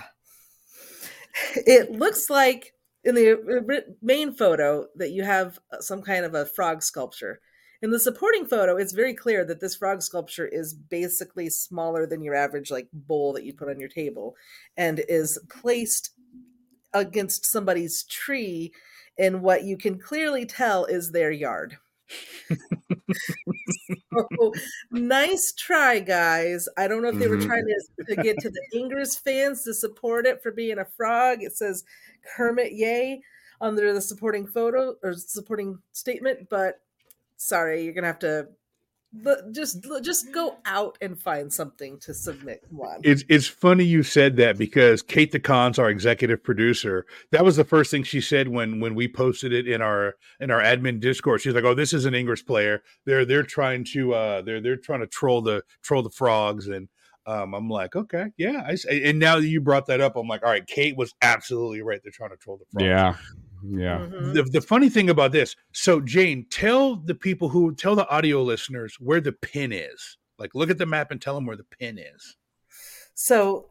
It looks like in the main photo that you have some kind of a frog sculpture. In the supporting photo, it's very clear that this frog sculpture is basically smaller than your average like bowl that you put on your table and is placed against somebody's tree in what you can clearly tell is their yard. So, nice try, guys. I don't know if they were trying to, to get to the Ingers fans to support it for being a frog. It says Kermit yay under the supporting photo or supporting statement, but sorry, you're gonna have to just just go out and find something to submit. Come on. It's it's funny you said that because Kate the Cons, our executive producer, that was the first thing she said when when we posted it in our in our admin Discord. She's like, "Oh, this is an English player. They're they're trying to uh they're they're trying to troll the troll the frogs." And um, I'm like, okay, yeah. I, and now that you brought that up, I'm like, all right, Kate was absolutely right. They're trying to troll the frogs. Yeah. Yeah. Mm-hmm. The, the funny thing about this, so Jane, tell the people who tell the audio listeners where the pin is. Like, look at the map and tell them where the pin is. So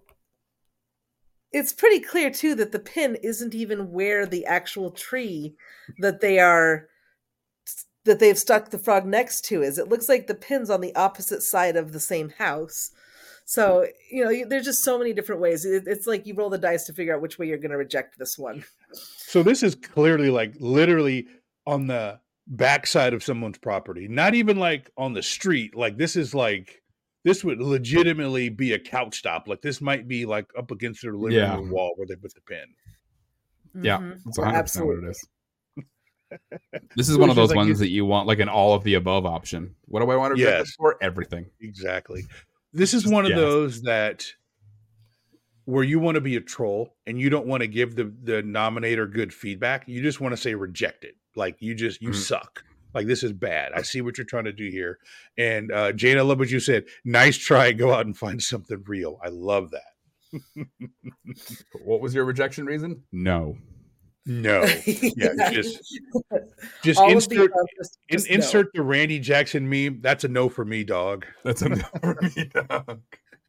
it's pretty clear too that the pin isn't even where the actual tree that they are that they've stuck the frog next to is. It looks like the pin's on the opposite side of the same house. So, you know, there's just so many different ways. It's like you roll the dice to figure out which way you're going to reject this one. So this is clearly like literally on the backside of someone's property, not even like on the street. Like this is like, this would legitimately be a couch stop. Like this might be like up against their living Yeah. room wall where they put the pin. Yeah, Mhm. that's one hundred percent what Absolutely. it is. This is So one it's of just those like ones you- that you want like an all of the above option. What do I want to Yes. reject this for? Everything. Exactly. This is one of Yes. those that where you want to be a troll and you don't want to give the, the nominator good feedback. You just want to say reject it. Like you just, you Mhm. suck. Like this is bad. I see what you're trying to do here. And uh, Jane, I love what you said. Nice try. Go out and find something real. I love that. What was your rejection reason? No. No. Yeah. Just, just All of the insert, above, just- in, just no. insert the Randy Jackson meme. That's a no for me, dog. That's a no for me, dog.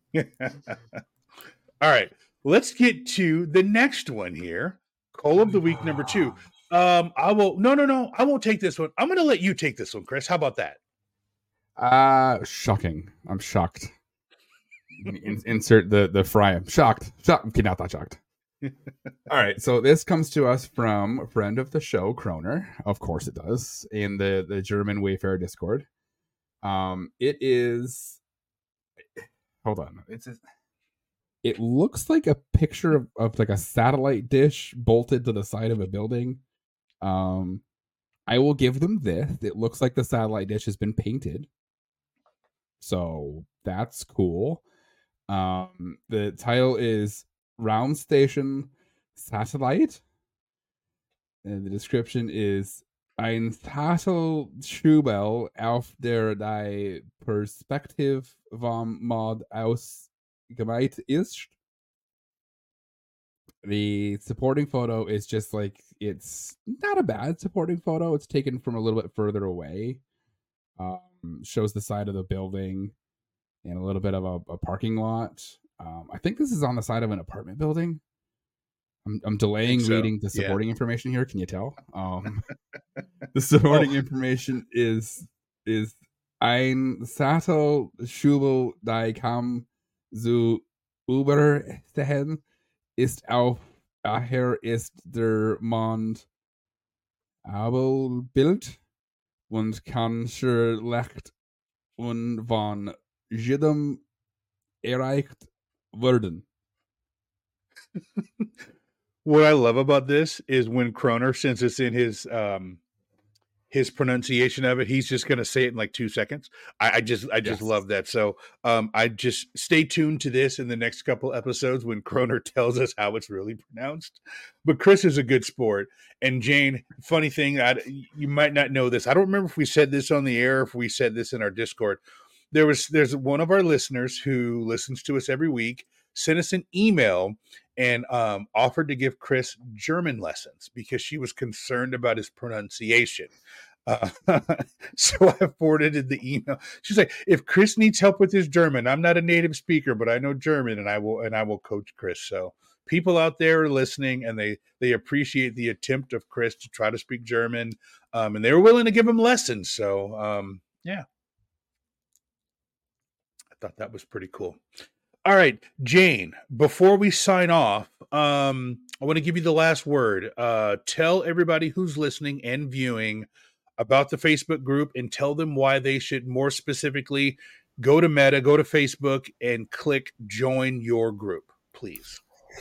All right, let's get to the next one here. Coal of the week number two. Um, I will. No, no, no. I won't take this one. I'm going to let you take this one, Chris. How about that? Uh shocking. I'm shocked. In- insert the the fry. I'm shocked. Shocked. Okay, not that shocked. All right, so this comes to us from a friend of the show, Kroner. Of course, it does in the the German Wayfarer Discord. Um, it is. Hold on. It's. A, it looks like a picture of, of like a satellite dish bolted to the side of a building. Um, I will give them this. It looks like the satellite dish has been painted. So that's cool. Um, the title is Round Station Satellite. And the description is Ein Satellschubel auf der die Perspektive vom Mod ausgemalt ist. The supporting photo is just like, it's not a bad supporting photo. It's taken from a little bit further away. Um, shows the side of the building and a little bit of a, a parking lot. Um, I think this is on the side of an apartment building. I'm, I'm delaying so, reading the yeah. supporting information here. Can you tell? Um, the supporting Oh. information is is ein Sattelschubel die kam zu überstehen ist auf daher ist der Mond Abelbild und kann schlecht und von jedem erreicht werden. What I love about this is when Kroner, since it's in his um his pronunciation of it, he's just going to say it in like two seconds. I, I just, I just Yes. love that. So um, I just stay tuned to this in the next couple episodes when Kroner tells us how it's really pronounced. But Chris is a good sport. And Jane, funny thing, I, you might not know this. I don't remember if we said this on the air, or if we said this in our Discord. There was, there's one of our listeners who listens to us every week, sent us an email and um, offered to give Chris German lessons because she was concerned about his pronunciation. Uh, so I forwarded the email. She's like, if Chris needs help with his German, I'm not a native speaker, but I know German and I will, and I will coach Chris. So people out there are listening and they, they appreciate the attempt of Chris to try to speak German. Um, and they were willing to give him lessons. So um, yeah, I thought that was pretty cool. All right, Jane, before we sign off, um, I want to give you the last word. Uh, tell everybody who's listening and viewing about the Facebook group and tell them why they should more specifically go to Meta, go to Facebook, and click join your group, please.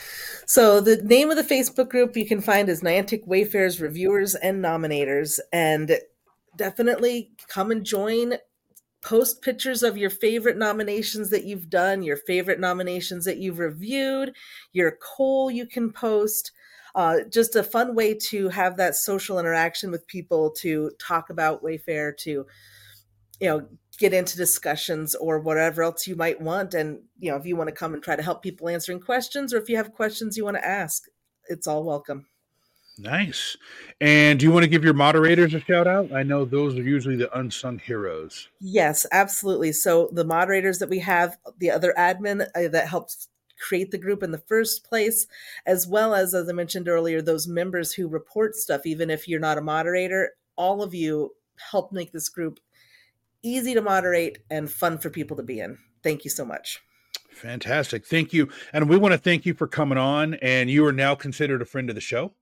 So the name of the Facebook group you can find is Niantic Wayfarers Reviewers and Nominators. And definitely come and join. Post pictures of your favorite nominations that you've done, your favorite nominations that you've reviewed, your Cole you can post. Uh, just a fun way to have that social interaction with people, to talk about Wayfair, to, you know, get into discussions or whatever else you might want. And, you know, if you want to come and try to help people answering questions, or if you have questions you want to ask, it's all welcome. Nice. And do you want to give your moderators a shout out? I know those are usually the unsung heroes. Yes, absolutely. So the moderators that we have, the other admin uh, that helps create the group in the first place, as well as, as I mentioned earlier, those members who report stuff, even if you're not a moderator, all of you help make this group easy to moderate and fun for people to be in. Thank you so much. Fantastic. Thank you. And we want to thank you for coming on. And you are now considered a friend of the show.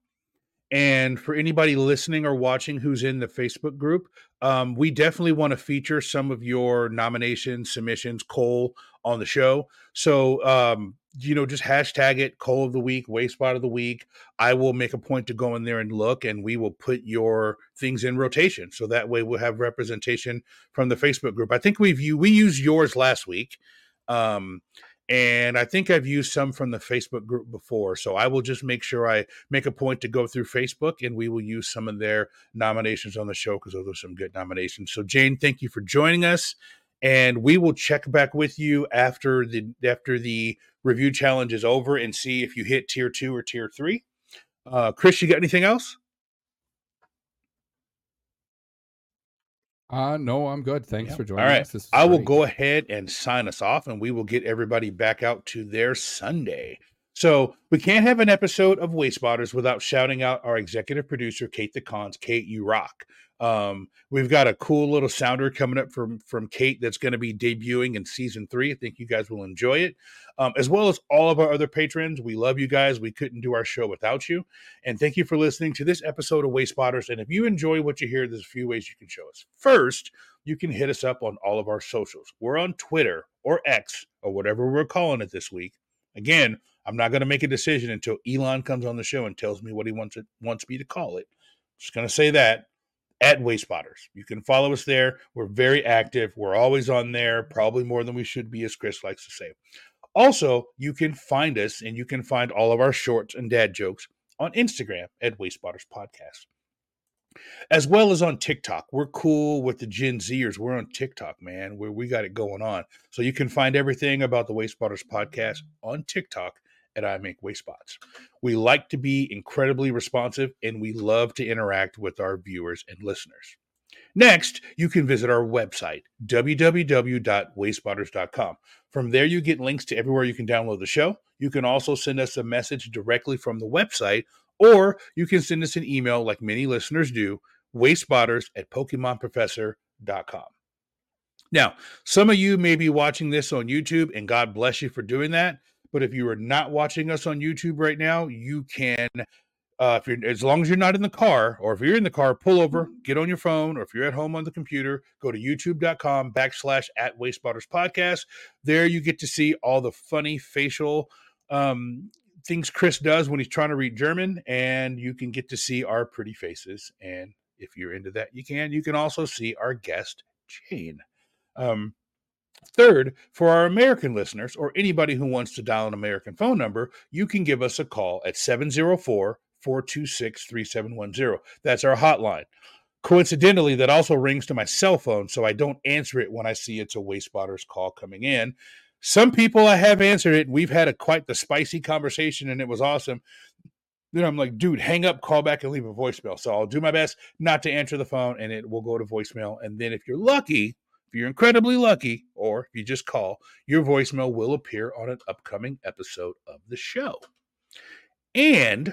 And for anybody listening or watching who's in the Facebook group, um, we definitely want to feature some of your nominations, submissions, Cole on the show. So, um, you know, just hashtag it, Cole of the Week, Way Spot of the Week. I will make a point to go in there and look, and we will put your things in rotation. So that way we'll have representation from the Facebook group. I think we've we used yours last week. Um, And I think I've used some from the Facebook group before. So I will just make sure I make a point to go through Facebook, and we will use some of their nominations on the show because those are some good nominations. So Jane, thank you for joining us. And we will check back with you after the after the review challenge is over and see if you hit tier two or tier three. Uh, Chris, you got anything else? Uh, no, I'm good. Thanks Yeah. for joining All right. us. This was I will great. go ahead and sign us off, and we will get everybody back out to their Sunday. So we can't have an episode of Way Spotters without shouting out our executive producer, Kate the Cons. Kate, you rock. Um, we've got a cool little sounder coming up from, from Kate that's going to be debuting in season three. I think you guys will enjoy it, um, as well as all of our other patrons. We love you guys. We couldn't do our show without you. And thank you for listening to this episode of Way Spotters. And if you enjoy what you hear, there's a few ways you can show us. First, you can hit us up on all of our socials. We're on Twitter or X or whatever we're calling it this week. Again, I'm not going to make a decision until Elon comes on the show and tells me what he wants it, wants me to call it. Just going to say that. At Way Spotters. You can follow us there. We're very active. We're always on there, probably more than we should be, as Chris likes to say. Also, you can find us, and you can find all of our shorts and dad jokes on Instagram at Way Spotters Podcast, as well as on TikTok. We're cool with the Gen Zers. We're on TikTok, man, where we got it going on. So you can find everything about the Way Spotters Podcast on TikTok at I Make Way Spots. We like to be incredibly responsive, and we love to interact with our viewers and listeners. Next, you can visit our website, w w w dot way spotters dot com. From there, you get links to everywhere you can download the show. You can also send us a message directly from the website, or you can send us an email like many listeners do, wayspotters at pokemon professor dot com. Now, some of you may be watching this on YouTube, and God bless you for doing that. But if you are not watching us on YouTube right now, you can, uh, if you're, as long as you're not in the car, or if you're in the car, pull over, get on your phone, or if you're at home on the computer, go to youtube.com backslash at Way Spotters Podcast. There you get to see all the funny facial um, things Chris does when he's trying to read German, and you can get to see our pretty faces. And if you're into that, you can. You can also see our guest, Jane. Um, third, for our American listeners or anybody who wants to dial an American phone number, you can give us a call at seven oh four, four two six, three seven one zero. That's our hotline. Coincidentally, that also rings to my cell phone, so I don't answer it when I see it's a WasteSpotters call coming in. Some people I have answered it, and we've had a quite the spicy conversation, and it was awesome. Then I'm like, dude, hang up, call back, and leave a voicemail. So I'll do my best not to answer the phone, and it will go to voicemail. And then if you're lucky, if you're incredibly lucky, or if you just call, your voicemail will appear on an upcoming episode of the show. And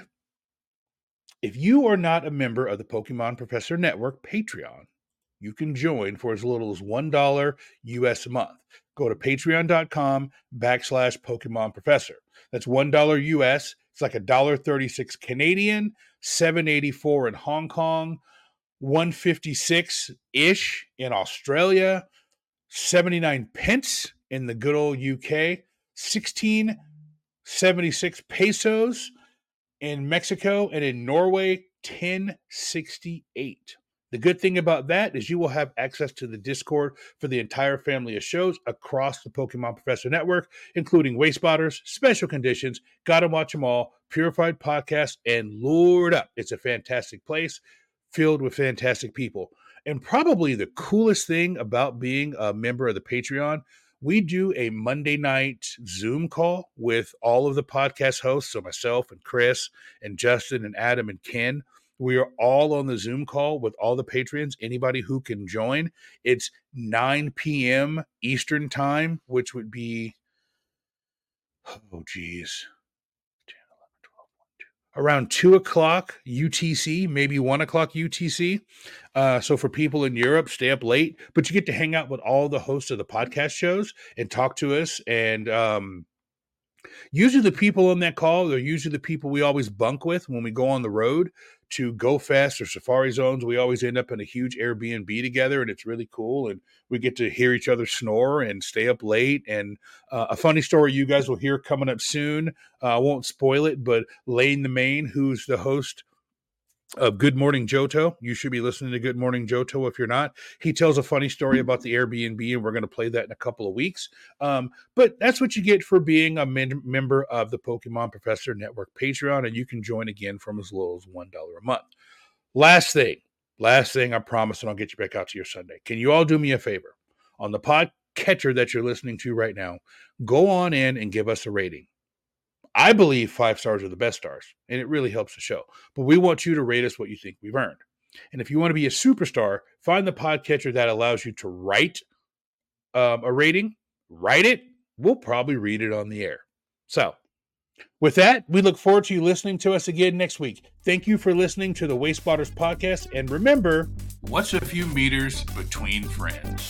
if you are not a member of the Pokemon Professor Network Patreon, you can join for as little as one dollar U S a month. Go to patreon.com backslash Pokemon Professor. That's one dollar U S. It's like one dollar thirty-six Canadian, seven eighty-four in Hong Kong, one fifty-six-ish in Australia, seventy-nine pence in the good old U K, sixteen seventy-six pesos in Mexico, and in Norway, ten sixty-eight. The good thing about that is you will have access to the Discord for the entire family of shows across the Pokemon Professor Network, including WasteSpotters, Special Conditions, Gotta Watch 'Em All, Purified Podcast, and Lord Up. It's a fantastic place filled with fantastic people. And probably the coolest thing about being a member of the Patreon, we do a Monday night Zoom call with all of the podcast hosts, so myself and Chris and Justin and Adam and Ken. We are all on the Zoom call with all the patrons, anybody who can join. It's nine p.m. Eastern time, which would be, oh, geez, ten, eleven, twelve, one, two, around two o'clock U T C, maybe one o'clock U T C. Uh, so for people in Europe, stay up late, but you get to hang out with all the hosts of the podcast shows and talk to us. And um, usually the people on that call, they're usually the people we always bunk with when we go on the road to Go Fest or Safari Zones. We always end up in a huge Airbnb together, and it's really cool. And we get to hear each other snore and stay up late. And uh, a funny story you guys will hear coming up soon. Uh, I won't spoil it, but Lane the Main, who's the host of Good Morning Johto. You should be listening to Good Morning Johto if you're not. He tells a funny story about the Airbnb, and we're going to play that in a couple of weeks. Um, but that's what you get for being a men- member of the Pokemon Professor Network Patreon, and you can join again from as little as one dollar a month. Last thing, last thing, I promise, and I'll get you back out to your Sunday. Can you all do me a favor? On the podcatcher that you're listening to right now, go on in and give us a rating. I believe five stars are the best stars, and it really helps the show. But we want you to rate us what you think we've earned. And if you want to be a superstar, find the podcatcher that allows you to write um, a rating, write it. We'll probably read it on the air. So with that, we look forward to you listening to us again next week. Thank you for listening to the WasteSpotters podcast. And remember, what's a few meters between friends?